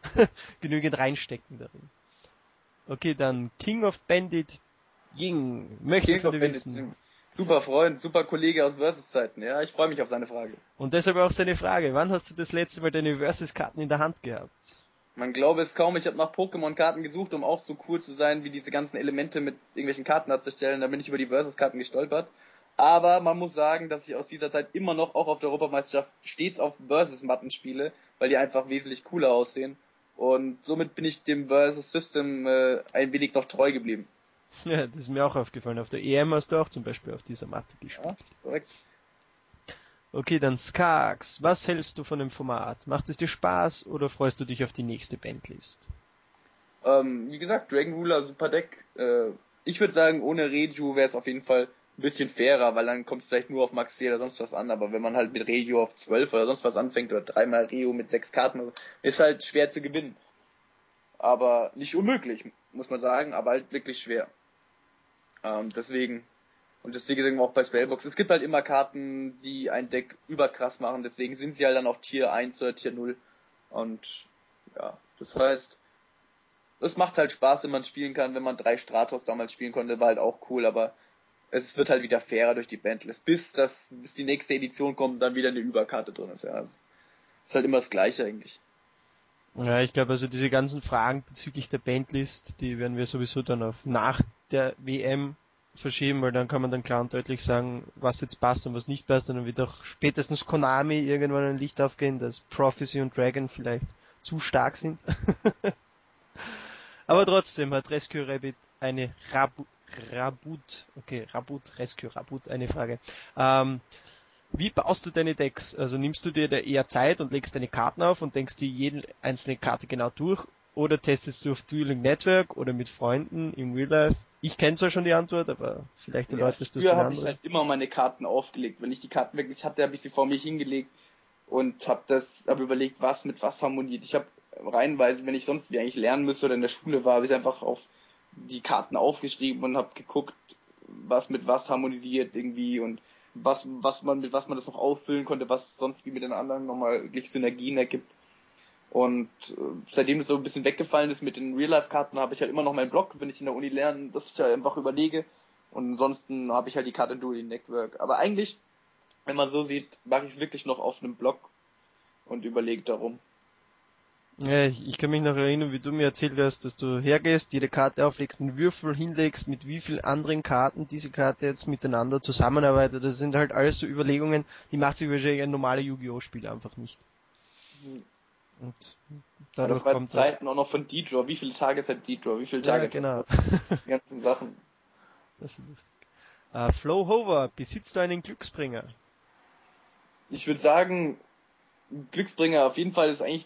reinstecken darin. Okay, dann King of Bandit Ying möchte von dir wissen. Super Freund, super Kollege aus Versus-Zeiten. Ja, ich freue mich auf seine Frage. Und deshalb auch seine Frage. Wann hast du das letzte Mal deine Versus-Karten in der Hand gehabt? Man glaube es kaum. Ich habe nach Pokémon-Karten gesucht, um auch so cool zu sein, wie diese ganzen Elemente mit irgendwelchen Karten darzustellen. Da bin ich über die Versus-Karten gestolpert. Aber man muss sagen, dass ich aus dieser Zeit immer noch auch auf der Europameisterschaft stets auf Versus-Matten spiele, weil die einfach wesentlich cooler aussehen. Und somit bin ich dem Versus-System ein wenig noch treu geblieben. Ja, das ist mir auch aufgefallen. Auf der EM hast du auch zum Beispiel auf dieser Matte gespielt. Ja, korrekt. Okay, dann Skax. Was hältst du von dem Format? Macht es dir Spaß oder freust du dich auf die nächste Bandlist? Wie gesagt, Dragon Ruler, super Deck. Ich würde sagen, ohne Reju wäre es auf jeden Fall ein bisschen fairer, weil dann kommt es vielleicht nur auf Max 10 oder sonst was an, aber wenn man halt mit Reju auf 12 oder sonst was anfängt oder 3-mal Reju mit 6 Karten, ist halt schwer zu gewinnen. Aber nicht unmöglich, muss man sagen, aber halt wirklich schwer. Deswegen sind wir auch bei Spellbox. Es gibt halt immer Karten, die ein Deck überkrass machen, deswegen sind sie halt dann auch Tier 1 oder Tier 0. Und ja, das heißt, es macht halt Spaß, wenn man spielen kann. Wenn man 3 Stratos damals spielen konnte, war halt auch cool, aber es wird halt wieder fairer durch die Bandlist, bis die nächste Edition kommt und dann wieder eine Überkarte drin ist. Ja, also, ist halt immer das Gleiche eigentlich. Ja, ich glaube, also diese ganzen Fragen bezüglich der Bandlist, die werden wir sowieso dann auf nach der WM verschieben, weil dann kann man dann klar und deutlich sagen, was jetzt passt und was nicht passt, und dann wird auch spätestens Konami irgendwann ein Licht aufgehen, dass Prophecy und Dragon vielleicht zu stark sind. Aber trotzdem hat Rescue Rabbit Rescue Rabbit eine Frage. Wie baust du deine Decks? Also nimmst du dir da eher Zeit und legst deine Karten auf und denkst dir jede einzelne Karte genau durch? Oder testest du auf Dueling Network oder mit Freunden im Real Life? Ich kenne zwar schon die Antwort, aber vielleicht erläuterst du es den Früher habe ich anderen. halt immer meine Karten aufgelegt. Wenn ich die Karten wirklich hatte, habe ich sie vor mich hingelegt und habe überlegt, was mit was harmoniert. Ich habe reihenweise, wenn ich sonst wie eigentlich lernen müsste oder in der Schule war, habe ich einfach auf die Karten aufgeschrieben und habe geguckt, was mit was harmonisiert irgendwie und was man das noch auffüllen konnte, was sonst wie mit den anderen nochmal wirklich Synergien ergibt. Und seitdem das so ein bisschen weggefallen ist mit den Real-Life-Karten, habe ich halt immer noch meinen Blog, wenn ich in der Uni lerne, dass ich da einfach überlege. Und ansonsten habe ich halt die Karte Dueling Network. Aber eigentlich, wenn man so sieht, mache ich es wirklich noch auf einem Blog und überlege darum. Ja, ich kann mich noch erinnern, wie du mir erzählt hast, dass du hergehst, jede Karte auflegst, einen Würfel hinlegst, mit wie vielen anderen Karten diese Karte jetzt miteinander zusammenarbeitet. Das sind halt alles so Überlegungen, die macht sich wahrscheinlich ein normaler Yu-Gi-Oh! Spiel einfach nicht. Und dadurch das war kommt Zeiten auch noch von D-Draw. Wie viele Tage hat D-Draw? Wie viele Tage ja, genau. die ganzen Sachen? Das ist lustig. Flo Hover, besitzt du einen Glücksbringer? Ich würde sagen, Glücksbringer auf jeden Fall ist eigentlich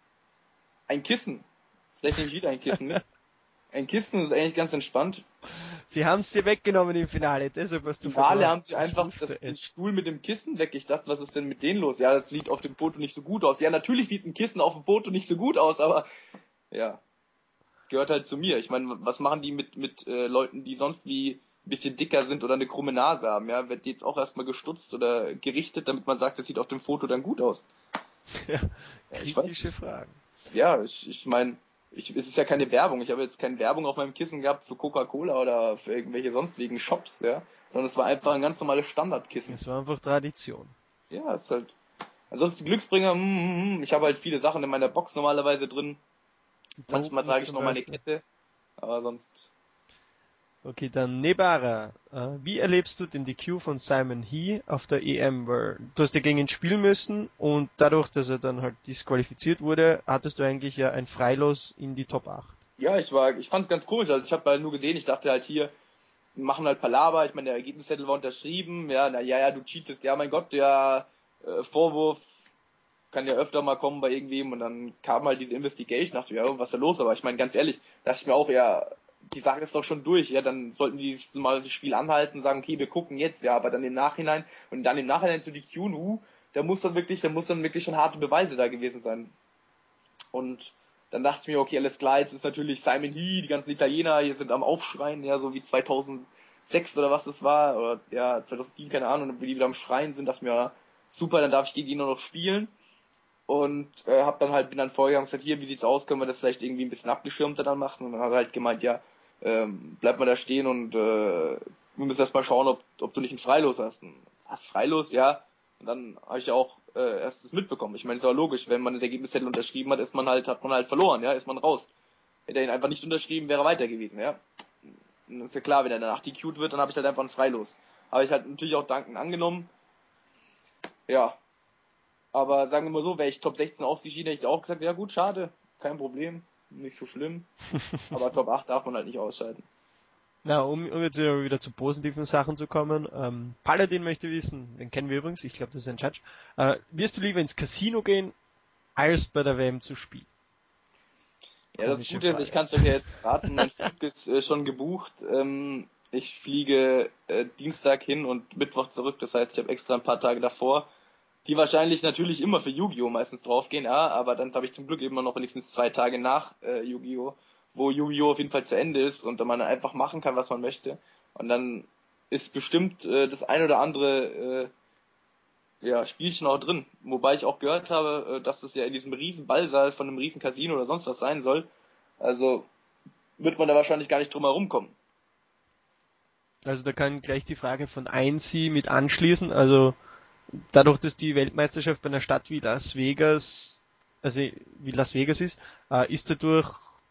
ein Kissen. Vielleicht nehme ich wieder ein Kissen mit. Ein Kissen ist eigentlich ganz entspannt. Sie haben es dir weggenommen im Finale, deshalb hast du Im Finale verloren. haben sie einfach den Stuhl mit dem Kissen weg. Ich dachte, was ist denn mit denen los? Ja, das sieht auf dem Foto nicht so gut aus. Ja, natürlich sieht ein Kissen auf dem Foto nicht so gut aus, aber ja, gehört halt zu mir. Ich meine, was machen die mit Leuten, die sonst wie ein bisschen dicker sind oder eine krumme Nase haben? Ja, wird die jetzt auch erstmal gestutzt oder gerichtet, damit man sagt, das sieht auf dem Foto dann gut aus? Ja, kritische Fragen. Ja, ich meine, es ist ja keine Werbung. Ich habe jetzt keine Werbung auf meinem Kissen gehabt für Coca-Cola oder für irgendwelche sonstigen Shops, ja. Sondern es war einfach ein ganz normales Standardkissen. Es war einfach Tradition. Ja, ist halt. Ansonsten Glücksbringer, ich habe halt viele Sachen in meiner Box normalerweise drin. Manchmal trage ich noch meine Kette, aber sonst. Okay, dann Nebara. Wie erlebst du den DQ von Simon He auf der EM? Weil du hast ja gegen ihn spielen müssen und dadurch, dass er dann halt disqualifiziert wurde, hattest du eigentlich ja ein Freilos in die Top 8. Ja, ich fand's ganz komisch. Also ich habe halt nur gesehen, ich dachte halt hier, wir machen halt Palaver. Ich meine, der Ergebniszettel war unterschrieben. Ja, du cheatest. Ja, mein Gott, der Vorwurf kann ja öfter mal kommen bei irgendwem und dann kam halt diese Investigation. Dachte ich, ja, was ist da los? Aber ich meine, ganz ehrlich, dachte ich mir auch, ja, die Sache ist doch schon durch, ja, dann sollten die mal das Spiel anhalten, sagen, okay, wir gucken jetzt, ja, aber dann im Nachhinein zu die QNU, da muss dann wirklich schon harte Beweise da gewesen sein. Und dann dachte ich mir, okay, alles klar, jetzt ist natürlich Simon He, die ganzen Italiener hier sind am Aufschreien, ja, so wie 2006 oder was das war, oder ja, 2007, keine Ahnung, wie die wieder am Schreien sind, dachte ich mir, ja, super, dann darf ich gegen ihn nur noch spielen. Und bin dann vorgegangen und gesagt, hier, wie sieht's aus, können wir das vielleicht irgendwie ein bisschen abgeschirmter dann machen? Und dann hat er halt gemeint, ja, bleib mal da stehen und wir müssen erst mal schauen, ob du nicht ein Freilos hast. Was, Freilos? Ja. Und dann habe ich auch erst das mitbekommen. Ich meine, es ist auch logisch, wenn man das Ergebniszettel unterschrieben hat, hat man halt verloren, ja, ist man raus. Hätte er ihn einfach nicht unterschrieben, wäre er weiter gewesen, ja. Und das ist ja klar, wenn er danach DQ'd wird, dann habe ich halt einfach ein Freilos. Habe ich halt natürlich auch dankend angenommen. Ja. Aber sagen wir mal so, wäre ich Top 16 ausgeschieden, hätte ich auch gesagt, ja gut, schade, kein Problem, nicht so schlimm. Aber Top 8 darf man halt nicht ausscheiden. Na, um jetzt wieder zu positiven Sachen zu kommen. Paladin möchte wissen, den kennen wir übrigens, ich glaube, das ist ein Judge. Wirst du lieber ins Casino gehen, als bei der WM zu spielen? Ja, das Gute ist, ich kann es euch ja jetzt raten, mein Flug ist schon gebucht. Ich fliege Dienstag hin und Mittwoch zurück, das heißt, ich habe extra ein paar Tage davor, die wahrscheinlich natürlich immer für Yu-Gi-Oh! Meistens draufgehen, ja, aber dann habe ich zum Glück immer noch wenigstens 2 Tage nach Yu-Gi-Oh!, wo Yu-Gi-Oh! Auf jeden Fall zu Ende ist und man einfach machen kann, was man möchte. Und dann ist bestimmt das ein oder andere Spielchen auch drin. Wobei ich auch gehört habe, dass es ja in diesem riesen Ballsaal von einem riesen Casino oder sonst was sein soll. Also wird man da wahrscheinlich gar nicht drum herum kommen. Also da kann gleich die Frage von Einsi mit anschließen. Also dadurch, dass die Weltmeisterschaft bei einer Stadt wie Las Vegas ist, ist dadurch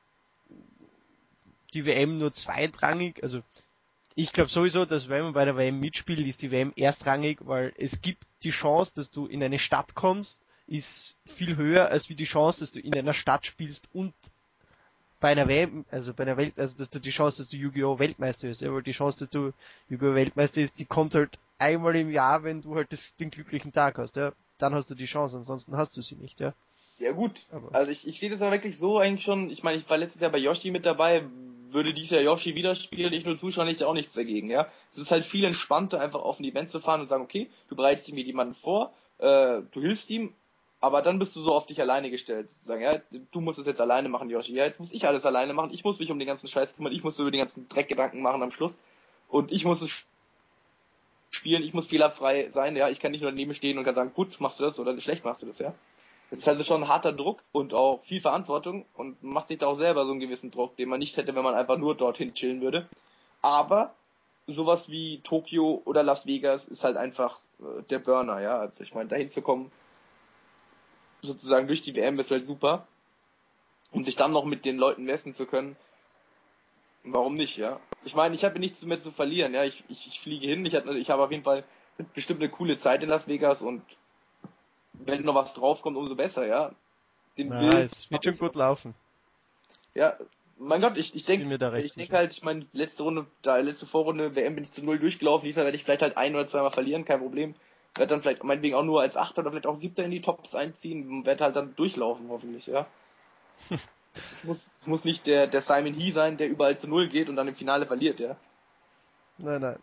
die WM nur zweitrangig. Also ich glaube sowieso, dass wenn man bei der WM mitspielt, ist die WM erstrangig, weil es gibt die Chance, dass du in eine Stadt kommst, ist viel höher als wie die Chance, dass du in einer Stadt spielst und bei einer Welt, also dass du die Chance, dass du Yu-Gi-Oh! Weltmeister bist, ja, weil die Chance, dass du Yu-Gi-Oh! Weltmeister ist, die kommt halt einmal im Jahr, wenn du halt den glücklichen Tag hast, ja. Dann hast du die Chance, ansonsten hast du sie nicht, ja. Ja gut, Aber also ich sehe das aber wirklich so eigentlich schon, ich meine, ich war letztes Jahr bei Yoshi mit dabei, würde dieses Jahr Yoshi wieder spielen, ich nur Zuschauer, nicht auch nichts dagegen, ja. Es ist halt viel entspannter, einfach auf ein Event zu fahren und sagen, okay, du bereitest ihm jemanden vor, du hilfst ihm, aber dann bist du so auf dich alleine gestellt, sozusagen, ja. Du musst es jetzt alleine machen, Yoshi, ja, jetzt muss ich alles alleine machen, ich muss mich um den ganzen Scheiß kümmern, ich muss über den ganzen Dreckgedanken machen am Schluss und ich muss es spielen, ich muss fehlerfrei sein, ja, ich kann nicht nur daneben stehen und kann sagen, gut, machst du das oder schlecht machst du das, ja. Es ist also schon ein harter Druck und auch viel Verantwortung und macht sich da auch selber so einen gewissen Druck, den man nicht hätte, wenn man einfach nur dorthin chillen würde. Aber sowas wie Tokio oder Las Vegas ist halt einfach der Burner, ja. Also ich meine, dahin zu kommen, sozusagen durch die WM ist halt super. Und sich dann noch mit den Leuten messen zu können, warum nicht, ja. Ich meine, ich habe nichts mehr zu verlieren, ja. Ich fliege hin, ich habe auf jeden Fall bestimmt eine coole Zeit in Las Vegas und wenn noch was draufkommt, umso besser, ja. es wird schon gut laufen. Ja, mein Gott, ich denke halt, ich meine, letzte Vorrunde WM bin ich zu 0 durchgelaufen, diesmal werde ich vielleicht halt 1 oder 2 Mal verlieren, kein Problem. Werde dann vielleicht meinetwegen auch nur als 8. oder vielleicht auch 7. in die Tops einziehen und werde halt dann durchlaufen, hoffentlich, ja. Es muss nicht der Simon He sein, der überall zu 0 geht und dann im Finale verliert, ja. Nein.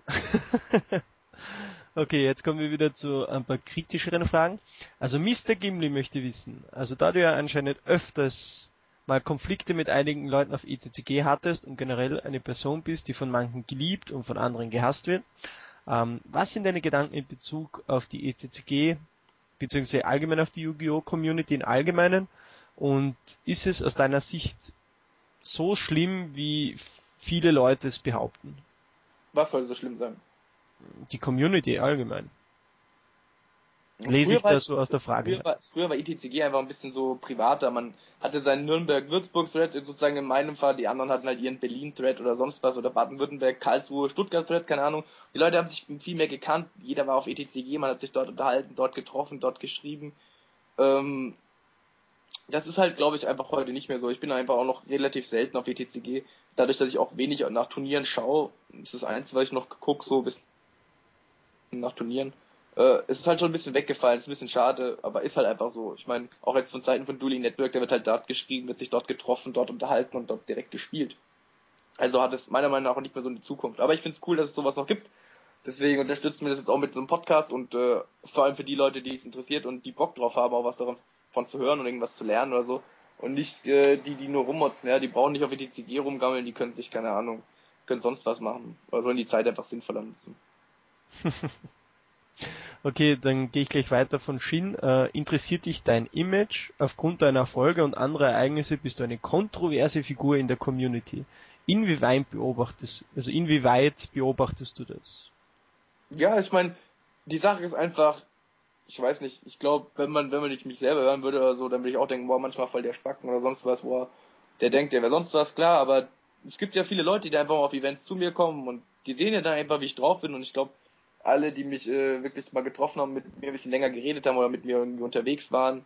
Okay, jetzt kommen wir wieder zu ein paar kritischeren Fragen. Also Mr. Gimli möchte wissen, also da du ja anscheinend öfters mal Konflikte mit einigen Leuten auf ETCG hattest und generell eine Person bist, die von manchen geliebt und von anderen gehasst wird, was sind deine Gedanken in Bezug auf die ETCG, beziehungsweise allgemein auf die Yu-Gi-Oh! Community im Allgemeinen, und ist es aus deiner Sicht so schlimm, wie viele Leute es behaupten? Was soll so schlimm sein? Die Community allgemein. Lese ich da so aus der Frage. Früher war ETCG einfach ein bisschen so privater. Man hatte seinen Nürnberg-Würzburg-Thread, sozusagen in meinem Fall. Die anderen hatten halt ihren Berlin-Thread oder sonst was oder Baden-Württemberg, Karlsruhe, Stuttgart-Thread, keine Ahnung. Die Leute haben sich viel mehr gekannt. Jeder war auf ETCG, man hat sich dort unterhalten, dort getroffen, dort geschrieben. Das ist halt, glaube ich, einfach heute nicht mehr so. Ich bin einfach auch noch relativ selten auf ETCG. Dadurch, dass ich auch wenig nach Turnieren schaue, ist das Einzige, was ich noch gucke, so bis nach Turnieren. Es ist halt schon ein bisschen weggefallen, ist ein bisschen schade, aber ist halt einfach so. Ich meine, auch jetzt von Seiten von Dueling Network, der wird halt dort geschrieben, wird sich dort getroffen, dort unterhalten und dort direkt gespielt. Also hat es meiner Meinung nach auch nicht mehr so eine Zukunft. Aber ich finde es cool, dass es sowas noch gibt. Deswegen unterstützen wir das jetzt auch mit so einem Podcast und vor allem für die Leute, die es interessiert und die Bock drauf haben, auch was davon zu hören und irgendwas zu lernen oder so. Und nicht die nur rummotzen, ja, die brauchen nicht auf ETCG rumgammeln, die können sich, keine Ahnung, können sonst was machen. Oder sollen die Zeit einfach sinnvoller nutzen. Okay, dann gehe ich gleich weiter von Shin. Interessiert dich dein Image? Aufgrund deiner Erfolge und anderer Ereignisse bist du eine kontroverse Figur in der Community. Inwieweit beobachtest du das? Ja, ich meine, die Sache ist einfach, ich weiß nicht, ich glaube, wenn man nicht mich selber hören würde oder so, dann würde ich auch denken, boah, manchmal voll der Spacken oder sonst was, boah, der denkt, der wäre sonst was, klar, aber es gibt ja viele Leute, die einfach mal auf Events zu mir kommen und die sehen ja dann einfach, wie ich drauf bin und ich glaube, alle, die mich wirklich mal getroffen haben, mit mir ein bisschen länger geredet haben oder mit mir irgendwie unterwegs waren,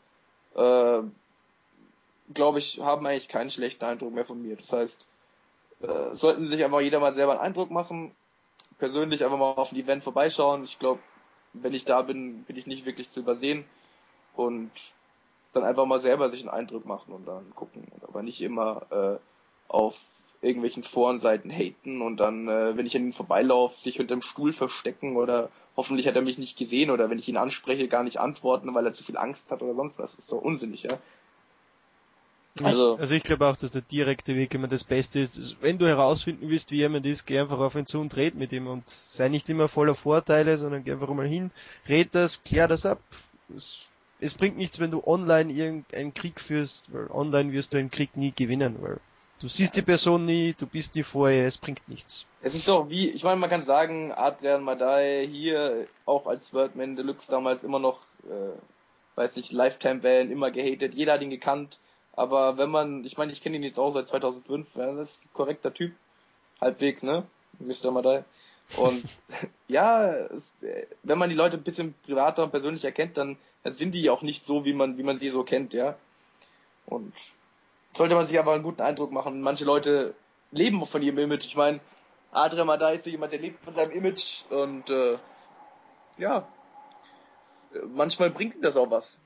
glaube ich, haben eigentlich keinen schlechten Eindruck mehr von mir. Das heißt, sollten sich einfach jeder mal selber einen Eindruck machen, persönlich einfach mal auf ein Event vorbeischauen. Ich glaube, wenn ich da bin, bin ich nicht wirklich zu übersehen und dann einfach mal selber sich einen Eindruck machen und dann gucken, aber nicht immer auf irgendwelchen Forenseiten haten und dann, wenn ich an ihn vorbeilaufe, sich hinterm Stuhl verstecken oder hoffentlich hat er mich nicht gesehen oder wenn ich ihn anspreche, gar nicht antworten, weil er zu viel Angst hat oder sonst was. Das ist so unsinnig, ja. Also ich glaube auch, dass der direkte Weg immer das Beste ist. Wenn du herausfinden willst, wie jemand ist, geh einfach auf ihn zu und red mit ihm und sei nicht immer voller Vorteile, sondern geh einfach mal hin, red das, klär das ab. Es bringt nichts, wenn du online irgendeinen Krieg führst, weil online wirst du einen Krieg nie gewinnen, weil du siehst die Person nie, du bist nie vorher, es bringt nichts. Es ist doch wie, ich meine, man kann sagen, Adrian Madai hier auch als Worldman Deluxe damals immer noch, weiß nicht, Lifetime-Ban, immer gehatet, jeder hat ihn gekannt, aber wenn man, ich meine, ich kenne ihn jetzt auch seit 2005, ja, das ist ein korrekter Typ, halbwegs, ne, Mr. Madai. Und ja, wenn man die Leute ein bisschen privater und persönlich erkennt, dann sind die auch nicht so, wie man die so kennt, ja. Und sollte man sich einfach einen guten Eindruck machen. Manche Leute leben von ihrem Image. Ich meine, Adrian Madai ist so jemand, der lebt von seinem Image und ja, manchmal bringt ihm das auch was.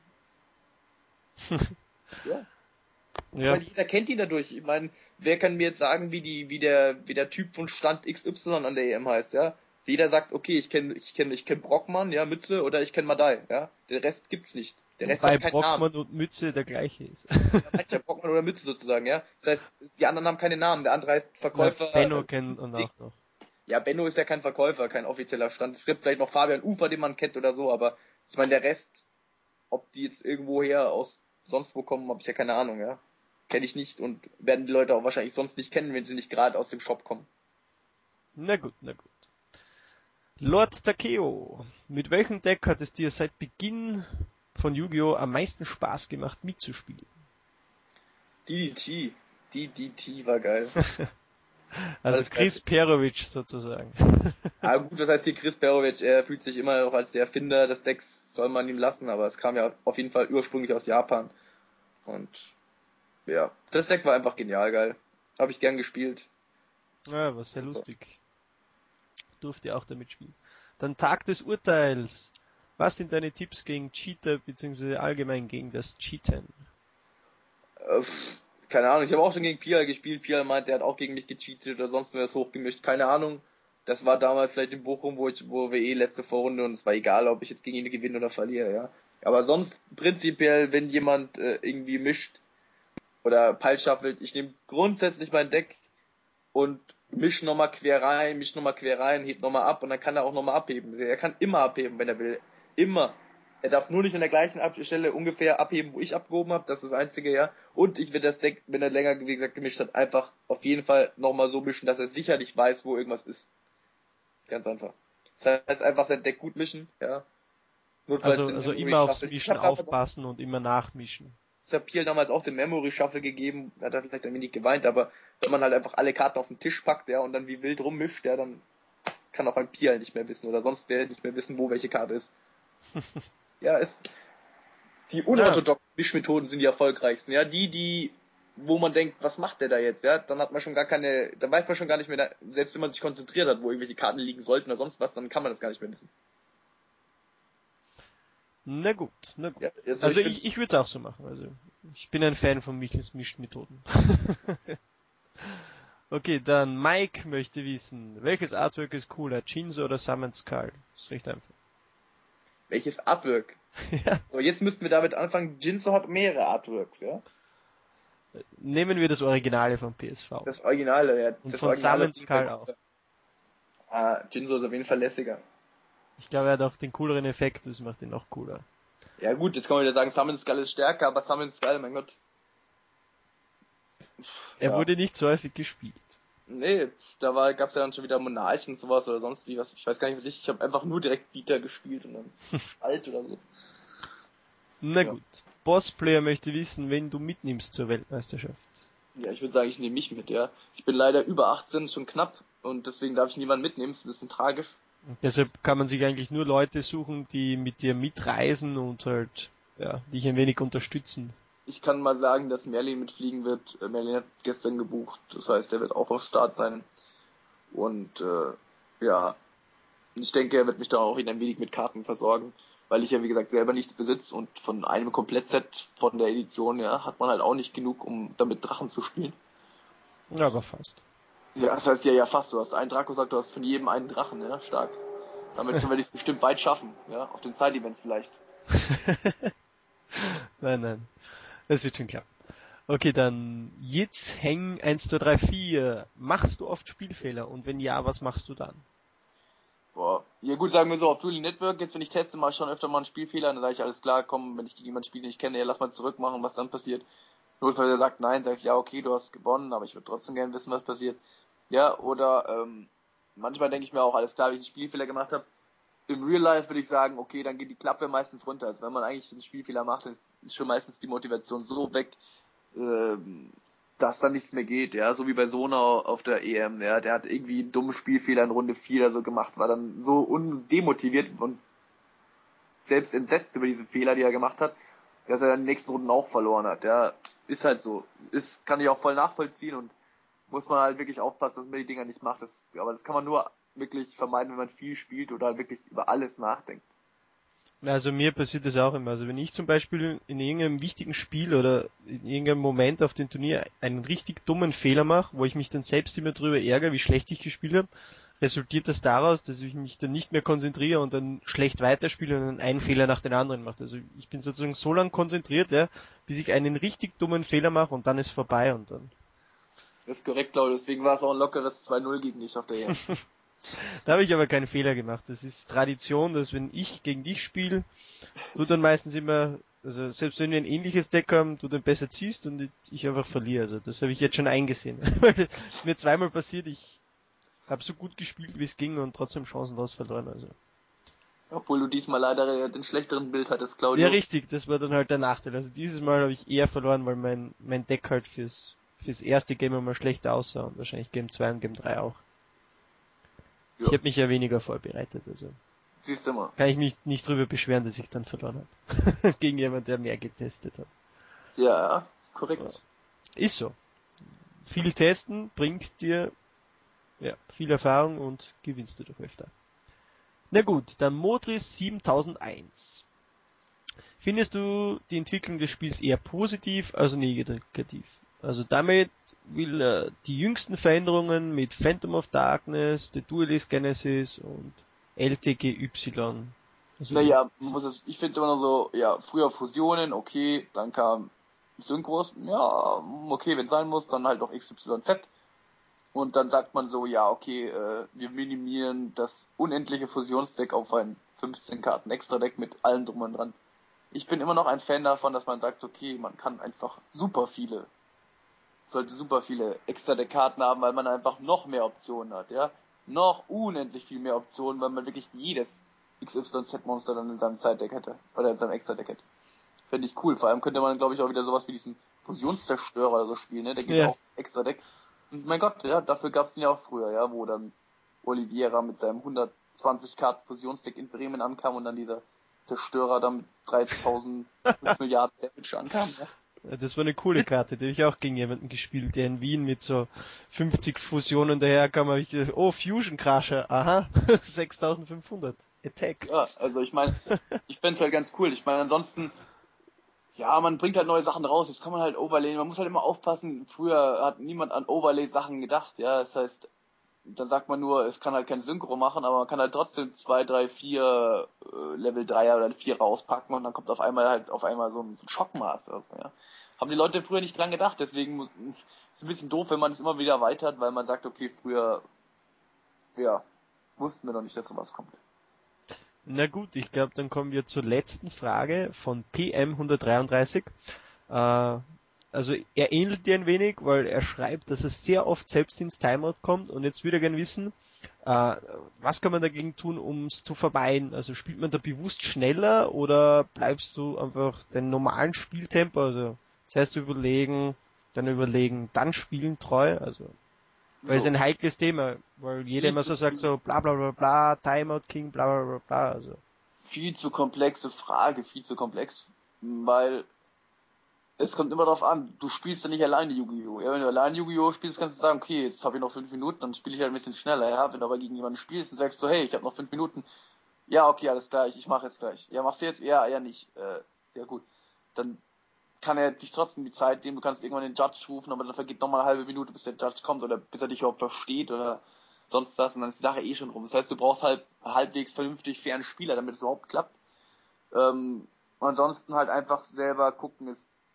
Ja. Ich meine, jeder kennt ihn dadurch. Ich meine, wer kann mir jetzt sagen, wie der Typ von Stand XY an der EM heißt, ja? Jeder sagt, okay, ich kenn Brockmann, ja, Mütze, oder ich kenn Madai, ja? Der Rest gibt's nicht. Der Rest Wobei hat keinen Brockmann Namen. und Mütze der gleiche ist. Ja, Brockmann oder Mütze sozusagen, ja? Das heißt, die anderen haben keine Namen. Der andere heißt Verkäufer. Ja, Benno kennt und auch noch. Ja, Benno ist ja kein Verkäufer, kein offizieller Stand. Es gibt vielleicht noch Fabian Ufer, den man kennt oder so, aber ich meine, der Rest, ob die jetzt irgendwoher aus sonst wo kommen, habe ich ja keine Ahnung, ja? Kenne ich nicht und werden die Leute auch wahrscheinlich sonst nicht kennen, wenn sie nicht gerade aus dem Shop kommen. Na gut. Lord Takeo, mit welchem Deck hat es dir seit Beginn von Yu-Gi-Oh! Am meisten Spaß gemacht mitzuspielen? DDT war geil. Also Chris Perovic sozusagen. Ah gut, was heißt hier Chris Perovic? Er fühlt sich immer noch als der Erfinder des Decks, soll man ihm lassen, aber es kam ja auf jeden Fall ursprünglich aus Japan. Und ja, das Deck war einfach genial geil. Habe ich gern gespielt. Ja, war sehr lustig. Durfte auch damit spielen. Dann Tag des Urteils. Was sind deine Tipps gegen Cheater, beziehungsweise allgemein gegen das Cheaten? Keine Ahnung, ich habe auch schon gegen Pial gespielt. Pial meint, der hat auch gegen mich gecheatet oder sonst was hochgemischt. Keine Ahnung. Das war damals vielleicht in Bochum, wo wir letzte Vorrunde und es war egal, ob ich jetzt gegen ihn gewinne oder verliere, ja. Aber sonst prinzipiell, wenn jemand irgendwie mischt oder peilschaffelt, ich nehme grundsätzlich mein Deck und misch nochmal quer rein, heb nochmal ab und dann kann er auch nochmal abheben. Er kann immer abheben, wenn er will. Immer. Er darf nur nicht an der gleichen Stelle ungefähr abheben, wo ich abgehoben habe. Das ist das Einzige, ja. Und ich will das Deck, wenn er länger, wie gesagt, gemischt hat, einfach auf jeden Fall nochmal so mischen, dass er sicherlich weiß, wo irgendwas ist. Ganz einfach. Das heißt einfach sein Deck gut mischen, ja. Also immer aufs Mischen aufpassen und immer nachmischen. Ich habe Piel damals auch den Memory Shuffle gegeben, da hat er vielleicht ein wenig geweint, aber wenn man halt einfach alle Karten auf den Tisch packt, ja, und dann wie wild rummischt, ja, dann kann auch ein Piel nicht mehr wissen oder sonst wer nicht mehr wissen, wo welche Karte ist. Ja, die unorthodoxen Mischmethoden sind die erfolgreichsten, ja, wo man denkt, was macht der da jetzt, ja, dann hat man schon dann weiß man schon gar nicht mehr, selbst wenn man sich konzentriert hat, wo irgendwelche Karten liegen sollten oder sonst was, dann kann man das gar nicht mehr wissen. Na gut. Ja, also ich würde es auch so machen. Also ich bin ein Fan von Michels Mischmethoden. Okay, dann Mike möchte wissen, welches Artwork ist cooler, Jinzo oder Summoned Skull? Das ist recht einfach. Welches Artwork? Ja. Aber jetzt müssten wir damit anfangen, Jinzo hat mehrere Artworks, ja? Nehmen wir das Originale vom PSV. Das Originale, ja. Und das von Summoned Skull auch. Jinzo ist auf jeden Fall lässiger. Ich glaube, er hat auch den cooleren Effekt, das macht ihn noch cooler. Ja gut, jetzt kann man wieder sagen, Summoned Skull ist stärker, aber Summoned Skull, mein Gott. Er wurde nicht so häufig gespielt. Nee, gab's ja dann schon wieder Monarch und sowas oder sonst wie was. Ich weiß gar nicht, was ich habe einfach nur direkt Bieter gespielt und dann Spalt oder so. Na gut. Bossplayer möchte wissen, wen du mitnimmst zur Weltmeisterschaft. Ja, ich würde sagen, ich nehme mich mit, ja. Ich bin leider über 18, schon knapp und deswegen darf ich niemanden mitnehmen, ist ein bisschen tragisch. Deshalb kann man sich eigentlich nur Leute suchen, die mit dir mitreisen und halt, ja, dich ein wenig unterstützen. Ich kann mal sagen, dass Merlin mitfliegen wird. Merlin hat gestern gebucht, das heißt, er wird auch am Start sein. Und ja, ich denke, er wird mich da auch ein wenig mit Karten versorgen, weil ich ja, wie gesagt, selber nichts besitze und von einem Komplettset von der Edition, ja, hat man halt auch nicht genug, um damit Drachen zu spielen. Ja, aber fast. Ja, das heißt ja fast, du hast einen Draco-Sack, du hast von jedem einen Drachen, ja, stark. Damit werde ich es bestimmt weit schaffen, ja, auf den Side-Events vielleicht. Nein, das wird schon klappen. Okay, dann jetzt Heng 1, 2, 3, 4. Machst du oft Spielfehler und wenn ja, was machst du dann? Boah, ja gut, sagen wir so, auf Dueling Network, jetzt wenn ich teste, mache ich schon öfter mal einen Spielfehler, dann sage ich, alles klar, komm, wenn ich gegen jemanden spiele, den ich kenne, ja, lass mal zurückmachen, was dann passiert. Notfall, der sagt nein, sage ich, ja, okay, du hast gewonnen, aber ich würde trotzdem gerne wissen, was passiert. Ja, oder manchmal denke ich mir auch, alles klar, wenn ich einen Spielfehler gemacht habe. Im Real Life würde ich sagen, okay, dann geht die Klappe meistens runter. Also wenn man eigentlich einen Spielfehler macht, dann ist schon meistens die Motivation so weg, dass dann nichts mehr geht, ja, so wie bei Sona auf der EM, ja, der hat irgendwie einen dummen Spielfehler in Runde 4 oder so gemacht, war dann so undemotiviert und selbst entsetzt über diesen Fehler, die er gemacht hat, dass er dann die nächsten Runden auch verloren hat, ja. ist halt so. Kann ich auch voll nachvollziehen und muss man halt wirklich aufpassen, dass man die Dinger nicht macht. Aber das kann man nur wirklich vermeiden, wenn man viel spielt oder wirklich über alles nachdenkt. Also mir passiert das auch immer. Also wenn ich zum Beispiel in irgendeinem wichtigen Spiel oder in irgendeinem Moment auf dem Turnier einen richtig dummen Fehler mache, wo ich mich dann selbst immer drüber ärgere, wie schlecht ich gespielt habe, resultiert das daraus, dass ich mich dann nicht mehr konzentriere und dann schlecht weiterspiele und dann einen Fehler nach den anderen mache. Also ich bin sozusagen so lange konzentriert, ja, bis ich einen richtig dummen Fehler mache und dann ist vorbei und dann. Das ist korrekt, Claudio. Deswegen war es auch ein lockeres 2-0 gegen dich auf der EM. Da habe ich aber keinen Fehler gemacht. Das ist Tradition, dass wenn ich gegen dich spiele, du dann meistens immer, also selbst wenn wir ein ähnliches Deck haben, du dann besser ziehst und ich einfach verliere. Also das habe ich jetzt schon eingesehen. Weil das ist mir zweimal passiert, ich habe so gut gespielt, wie es ging und trotzdem chancenlos verloren. Also. Obwohl du diesmal leider den schlechteren Bild hattest, Claudio. Ja, richtig, das war dann halt der Nachteil. Also dieses Mal habe ich eher verloren, weil mein Deck halt fürs erste Game immer schlechter aussah und wahrscheinlich Game 2 und Game 3 auch. Ja. Ich habe mich ja weniger vorbereitet, also siehst du mal. Kann ich mich nicht drüber beschweren, dass ich dann verloren habe. Gegen jemanden, der mehr getestet hat. Ja, korrekt. Ja. Ist so. Viel testen bringt dir viel Erfahrung und gewinnst du doch öfter. Na gut, dann Modris 7001. Findest du die Entwicklung des Spiels eher positiv als negativ? Also damit will er die jüngsten Veränderungen mit Phantom of Darkness, The Duelist Genesis und LTGY. Also naja, ich finde immer noch so, ja, früher Fusionen, okay, dann kam Synchros, ja, okay, wenn es sein muss, dann halt noch XYZ. Und dann sagt man so, ja, okay, wir minimieren das unendliche Fusionsdeck auf ein 15 Karten Extra-Deck mit allem drum und dran. Ich bin immer noch ein Fan davon, dass man sagt, okay, man kann einfach sollte super viele Extra-Deck-Karten haben, weil man einfach noch mehr Optionen hat, ja. Noch unendlich viel mehr Optionen, weil man wirklich jedes XYZ-Monster dann in seinem Side-Deck hätte, oder in seinem Extra-Deck hätte. Fände ich cool. Vor allem könnte man, glaube ich, auch wieder sowas wie diesen Fusionszerstörer oder so spielen, ne? Der geht auch Extra-Deck. Und mein Gott, ja, dafür gab's den ja auch früher, ja, wo dann Oliveira mit seinem 120 Karten Fusionsdeck in Bremen ankam und dann dieser Zerstörer dann mit 30.000 Milliarden Damage ankam, ja. Das war eine coole Karte, die habe ich auch gegen jemanden gespielt, der in Wien mit so 50 Fusionen daherkam, habe ich gedacht, oh, Fusion Crusher, aha, 6500, Attack. Ja, also ich meine, ich fänd's halt ganz cool. Ich meine, ansonsten, ja, man bringt halt neue Sachen raus, jetzt kann man halt overlayen, man muss halt immer aufpassen, früher hat niemand an Overlay-Sachen gedacht, ja, das heißt, dann sagt man nur, es kann halt kein Synchro machen, aber man kann halt trotzdem 2, 3, 4 Level 3er oder 4 rauspacken und dann kommt auf einmal so ein Schockmaß oder so, ja. Haben die Leute früher nicht dran gedacht, deswegen ist es ein bisschen doof, wenn man es immer wieder erweitert, weil man sagt, okay, früher, ja, wussten wir noch nicht, dass sowas kommt. Na gut, ich glaube, dann kommen wir zur letzten Frage von PM133. Also er ähnelt dir ein wenig, weil er schreibt, dass er sehr oft selbst ins Timeout kommt und jetzt würde er gerne wissen, was kann man dagegen tun, um es zu vermeiden? Also spielt man da bewusst schneller oder bleibst du einfach den normalen Spieltempo, also zuerst überlegen, dann spielen treu, also weil es ein heikles Thema, weil jeder immer so sagt so bla bla bla bla, Timeout King, bla bla bla bla, also. Viel zu komplexe Frage, viel zu komplex, weil es kommt immer darauf an, du spielst ja nicht alleine Yu-Gi-Oh! Ja, wenn du alleine Yu-Gi-Oh! Spielst, kannst du sagen, okay, jetzt habe ich noch 5 Minuten, dann spiele ich halt ein bisschen schneller, ja, wenn du aber gegen jemanden spielst und sagst so, hey, ich habe noch 5 Minuten, ja, okay, alles gleich, ich mache jetzt gleich. Ja, machst du jetzt? Ja, nicht. Ja gut, dann kann er dich trotzdem die Zeit nehmen, du kannst irgendwann den Judge rufen, aber dann vergeht nochmal eine halbe Minute, bis der Judge kommt oder bis er dich überhaupt versteht oder sonst was und dann ist die Sache schon rum. Das heißt, du brauchst halt halbwegs vernünftig fairen Spieler, damit es überhaupt klappt. Ansonsten halt einfach selber gucken,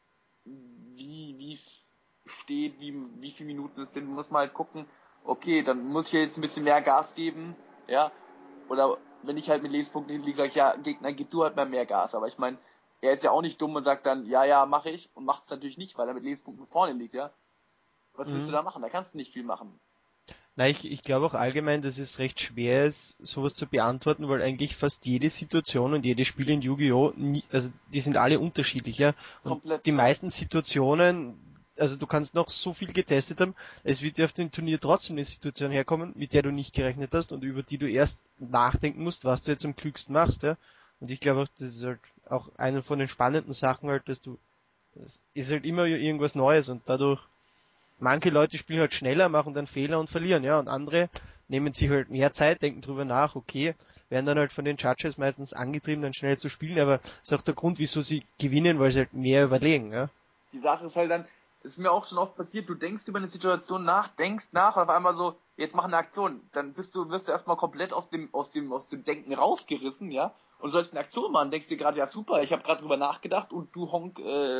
wie es steht, wie viele Minuten es sind, muss man halt gucken, okay, dann muss ich jetzt ein bisschen mehr Gas geben, ja, oder wenn ich halt mit Lebenspunkten hinliege, sage ich, ja, Gegner, gib du halt mal mehr Gas, aber ich meine, er ist ja auch nicht dumm und sagt dann, ja, mache ich und macht es natürlich nicht, weil er mit Lebenspunkten vorne liegt, ja. Was willst du da machen? Da kannst du nicht viel machen. Na, ich glaube auch allgemein, dass es recht schwer ist, sowas zu beantworten, weil eigentlich fast jede Situation und jedes Spiel in Yu-Gi-Oh! Also die sind alle unterschiedlich, ja. Und komplett, die meisten Situationen, also du kannst noch so viel getestet haben, es wird dir auf dem Turnier trotzdem eine Situation herkommen, mit der du nicht gerechnet hast und über die du erst nachdenken musst, was du jetzt am klügsten machst, ja. Und ich glaube auch, das ist halt auch eine von den spannenden Sachen halt, dass du Es ist halt immer irgendwas Neues und dadurch, manche Leute spielen halt schneller, machen dann Fehler und verlieren, ja, und andere nehmen sich halt mehr Zeit, denken drüber nach, okay, werden dann halt von den Judges meistens angetrieben, dann schnell zu spielen, aber das ist auch der Grund, wieso sie gewinnen, weil sie halt mehr überlegen, ja. Die Sache ist halt dann, ist mir auch schon oft passiert, du denkst über eine Situation nach, denkst nach und auf einmal so, jetzt mach eine Aktion, dann wirst du erstmal komplett aus dem Denken rausgerissen, ja, und sollst eine Aktion machen, denkst dir gerade, ja super, ich habe gerade drüber nachgedacht und du Honk,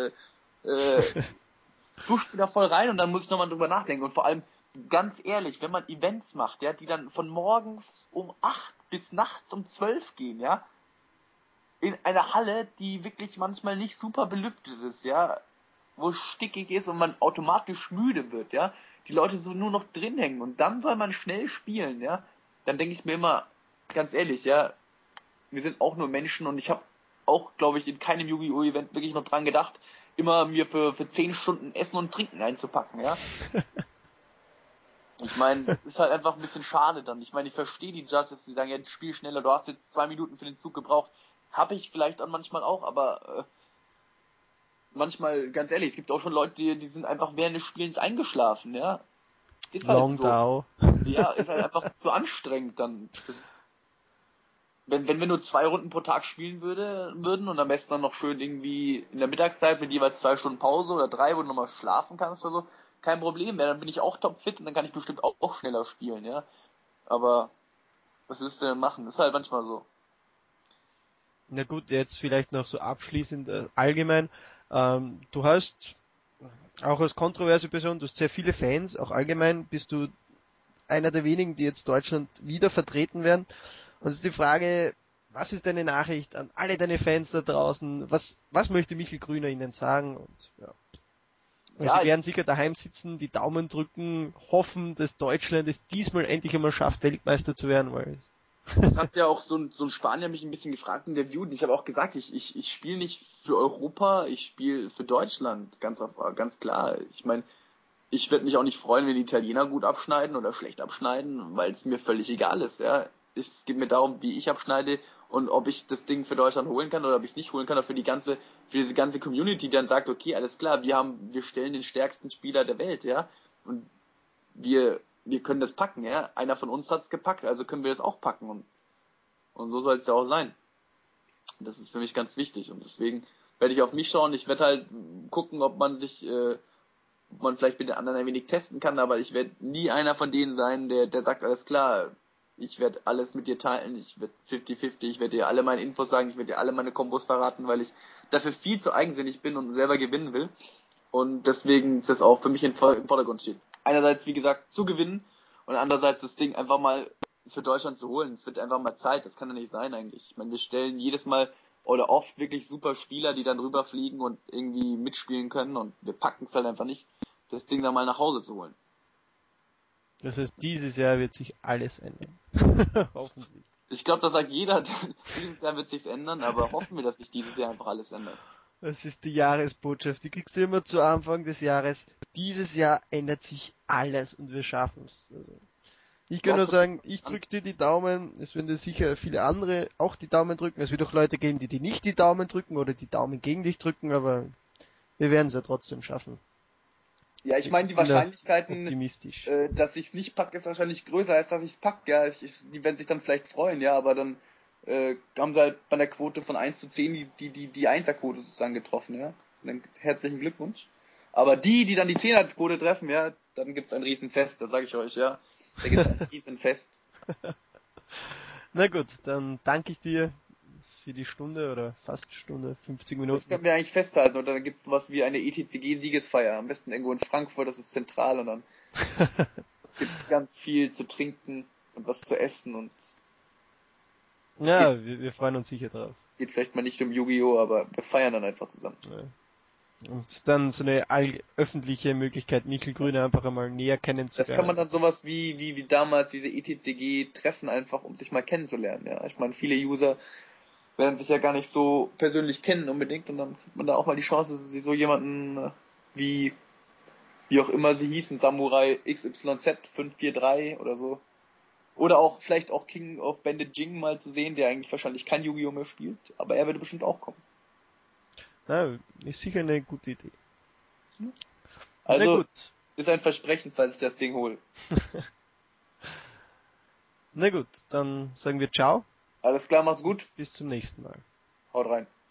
pusht wieder voll rein und dann muss ich nochmal drüber nachdenken und vor allem, ganz ehrlich, wenn man Events macht, ja, die dann von morgens um 8 bis nachts um 12 gehen, ja, in einer Halle, die wirklich manchmal nicht super belüftet ist, ja, wo es stickig ist und man automatisch müde wird, ja, die Leute so nur noch drin hängen und dann soll man schnell spielen, ja, dann denke ich mir immer, ganz ehrlich, ja, wir sind auch nur Menschen und ich habe auch, glaube ich, in keinem Yu-Gi-Oh! Event wirklich noch dran gedacht, immer mir für 10 Stunden Essen und Trinken einzupacken, ja. Ich meine, ist halt einfach ein bisschen schade dann. Ich meine, ich verstehe die Judges, die sagen, ja, spiel schneller, du hast jetzt 2 Minuten für den Zug gebraucht. Habe ich vielleicht dann manchmal auch, aber manchmal, ganz ehrlich, es gibt auch schon Leute, die sind einfach während des Spielens eingeschlafen, ja. Ist halt Long so. Dao. Ja, ist halt einfach zu anstrengend dann. Wenn wir nur 2 Runden pro Tag spielen würden und am besten dann noch schön irgendwie in der Mittagszeit mit jeweils 2 Stunden Pause oder 3, wo du nochmal schlafen kannst oder so, kein Problem mehr, dann bin ich auch topfit und dann kann ich bestimmt auch schneller spielen, ja. Aber was willst du denn machen? Ist halt manchmal so. Na gut, jetzt vielleicht noch so abschließend allgemein. Du hast auch als kontroverse Person, du hast sehr viele Fans, auch allgemein bist du einer der wenigen, die jetzt Deutschland wieder vertreten werden. Und es ist die Frage, was ist deine Nachricht an alle deine Fans da draußen? Was möchte Michel Grüner ihnen sagen? Und ja. Und Ja, sie werden sicher daheim sitzen, die Daumen drücken, hoffen, dass Deutschland es diesmal endlich einmal schafft, Weltmeister zu werden, weil das hat ja auch so ein Spanier mich ein bisschen gefragt in der View. Ich habe auch gesagt, ich spiele nicht für Europa, ich spiele für Deutschland, ganz klar. Ich meine, ich werde mich auch nicht freuen, wenn die Italiener gut abschneiden oder schlecht abschneiden, weil es mir völlig egal ist, ja. Es geht mir darum, wie ich abschneide und ob ich das Ding für Deutschland holen kann oder ob ich es nicht holen kann, oder für diese ganze Community, die dann sagt, okay, alles klar, wir stellen den stärksten Spieler der Welt, ja. Und wir können das packen, ja. Einer von uns hat's gepackt, also können wir das auch packen und so soll es ja auch sein. Das ist für mich ganz wichtig und deswegen werde ich auf mich schauen. Ich werde halt gucken, ob man vielleicht mit den anderen ein wenig testen kann, aber ich werde nie einer von denen sein, der sagt, alles klar, ich werde alles mit dir teilen, ich werde 50-50, ich werde dir alle meine Infos sagen, ich werde dir alle meine Kombos verraten, weil ich dafür viel zu eigensinnig bin und selber gewinnen will. Und deswegen das auch für mich im Vordergrund steht. Einerseits, wie gesagt, zu gewinnen und andererseits das Ding einfach mal für Deutschland zu holen. Es wird einfach mal Zeit, das kann ja nicht sein eigentlich. Ich meine, wir stellen jedes Mal oder oft wirklich super Spieler, die dann rüberfliegen und irgendwie mitspielen können und wir packen es halt einfach nicht, das Ding dann mal nach Hause zu holen. das heißt, dieses Jahr wird sich alles ändern. Hoffentlich. Ich glaube, das sagt jeder, dieses Jahr wird sich's ändern, aber hoffen wir, dass sich dieses Jahr einfach alles ändert. Das ist die Jahresbotschaft, die kriegst du immer zu Anfang des Jahres. Dieses Jahr ändert sich alles und wir schaffen es. Also, ich kann nur sagen, ich drücke dir die Daumen, es werden dir sicher viele andere auch die Daumen drücken. Es wird auch Leute geben, die nicht die Daumen drücken oder die Daumen gegen dich drücken, aber wir werden es ja trotzdem schaffen. Ja, ich meine, die Wahrscheinlichkeiten, optimistisch. dass ich es nicht packe, ist wahrscheinlich größer, als dass ich es packe. Ja, die werden sich dann vielleicht freuen, ja, aber dann haben sie halt bei der Quote von 1:10 die Einserquote sozusagen getroffen, ja. Und dann herzlichen Glückwunsch. Aber die dann die 10er-Quote treffen, ja, dann gibt's ein Riesenfest, das sage ich euch, ja. Da gibt's ein Riesenfest. Na gut, dann danke ich dir für die Stunde oder fast Stunde, 50 Minuten. Das können wir eigentlich festhalten und dann gibt's sowas wie eine ETCG-Siegesfeier, am besten irgendwo in Frankfurt, das ist zentral und dann gibt's ganz viel zu trinken und was zu essen und ja, wir freuen uns sicher drauf. geht vielleicht mal nicht um Yu-Gi-Oh!, aber wir feiern dann einfach zusammen. Ja. Und dann so eine öffentliche Möglichkeit, Michel Grüner einfach einmal näher kennenzulernen. Das kann man dann sowas wie damals diese ETCG-Treffen einfach, um sich mal kennenzulernen, ja. Ich meine, viele User werden sich ja gar nicht so persönlich kennen unbedingt und dann hat man da auch mal die Chance, sie so jemanden wie auch immer sie hießen, Samurai XYZ 543 oder so. Oder auch vielleicht auch King of Bandit Jing mal zu sehen, der eigentlich wahrscheinlich kein Yu-Gi-Oh! Mehr spielt, aber er würde bestimmt auch kommen. Na, ist sicher eine gute Idee. Also, Na gut. ist ein Versprechen, falls ich das Ding hole. Na gut, dann sagen wir ciao. Alles klar, macht's gut. Bis zum nächsten Mal. Haut rein.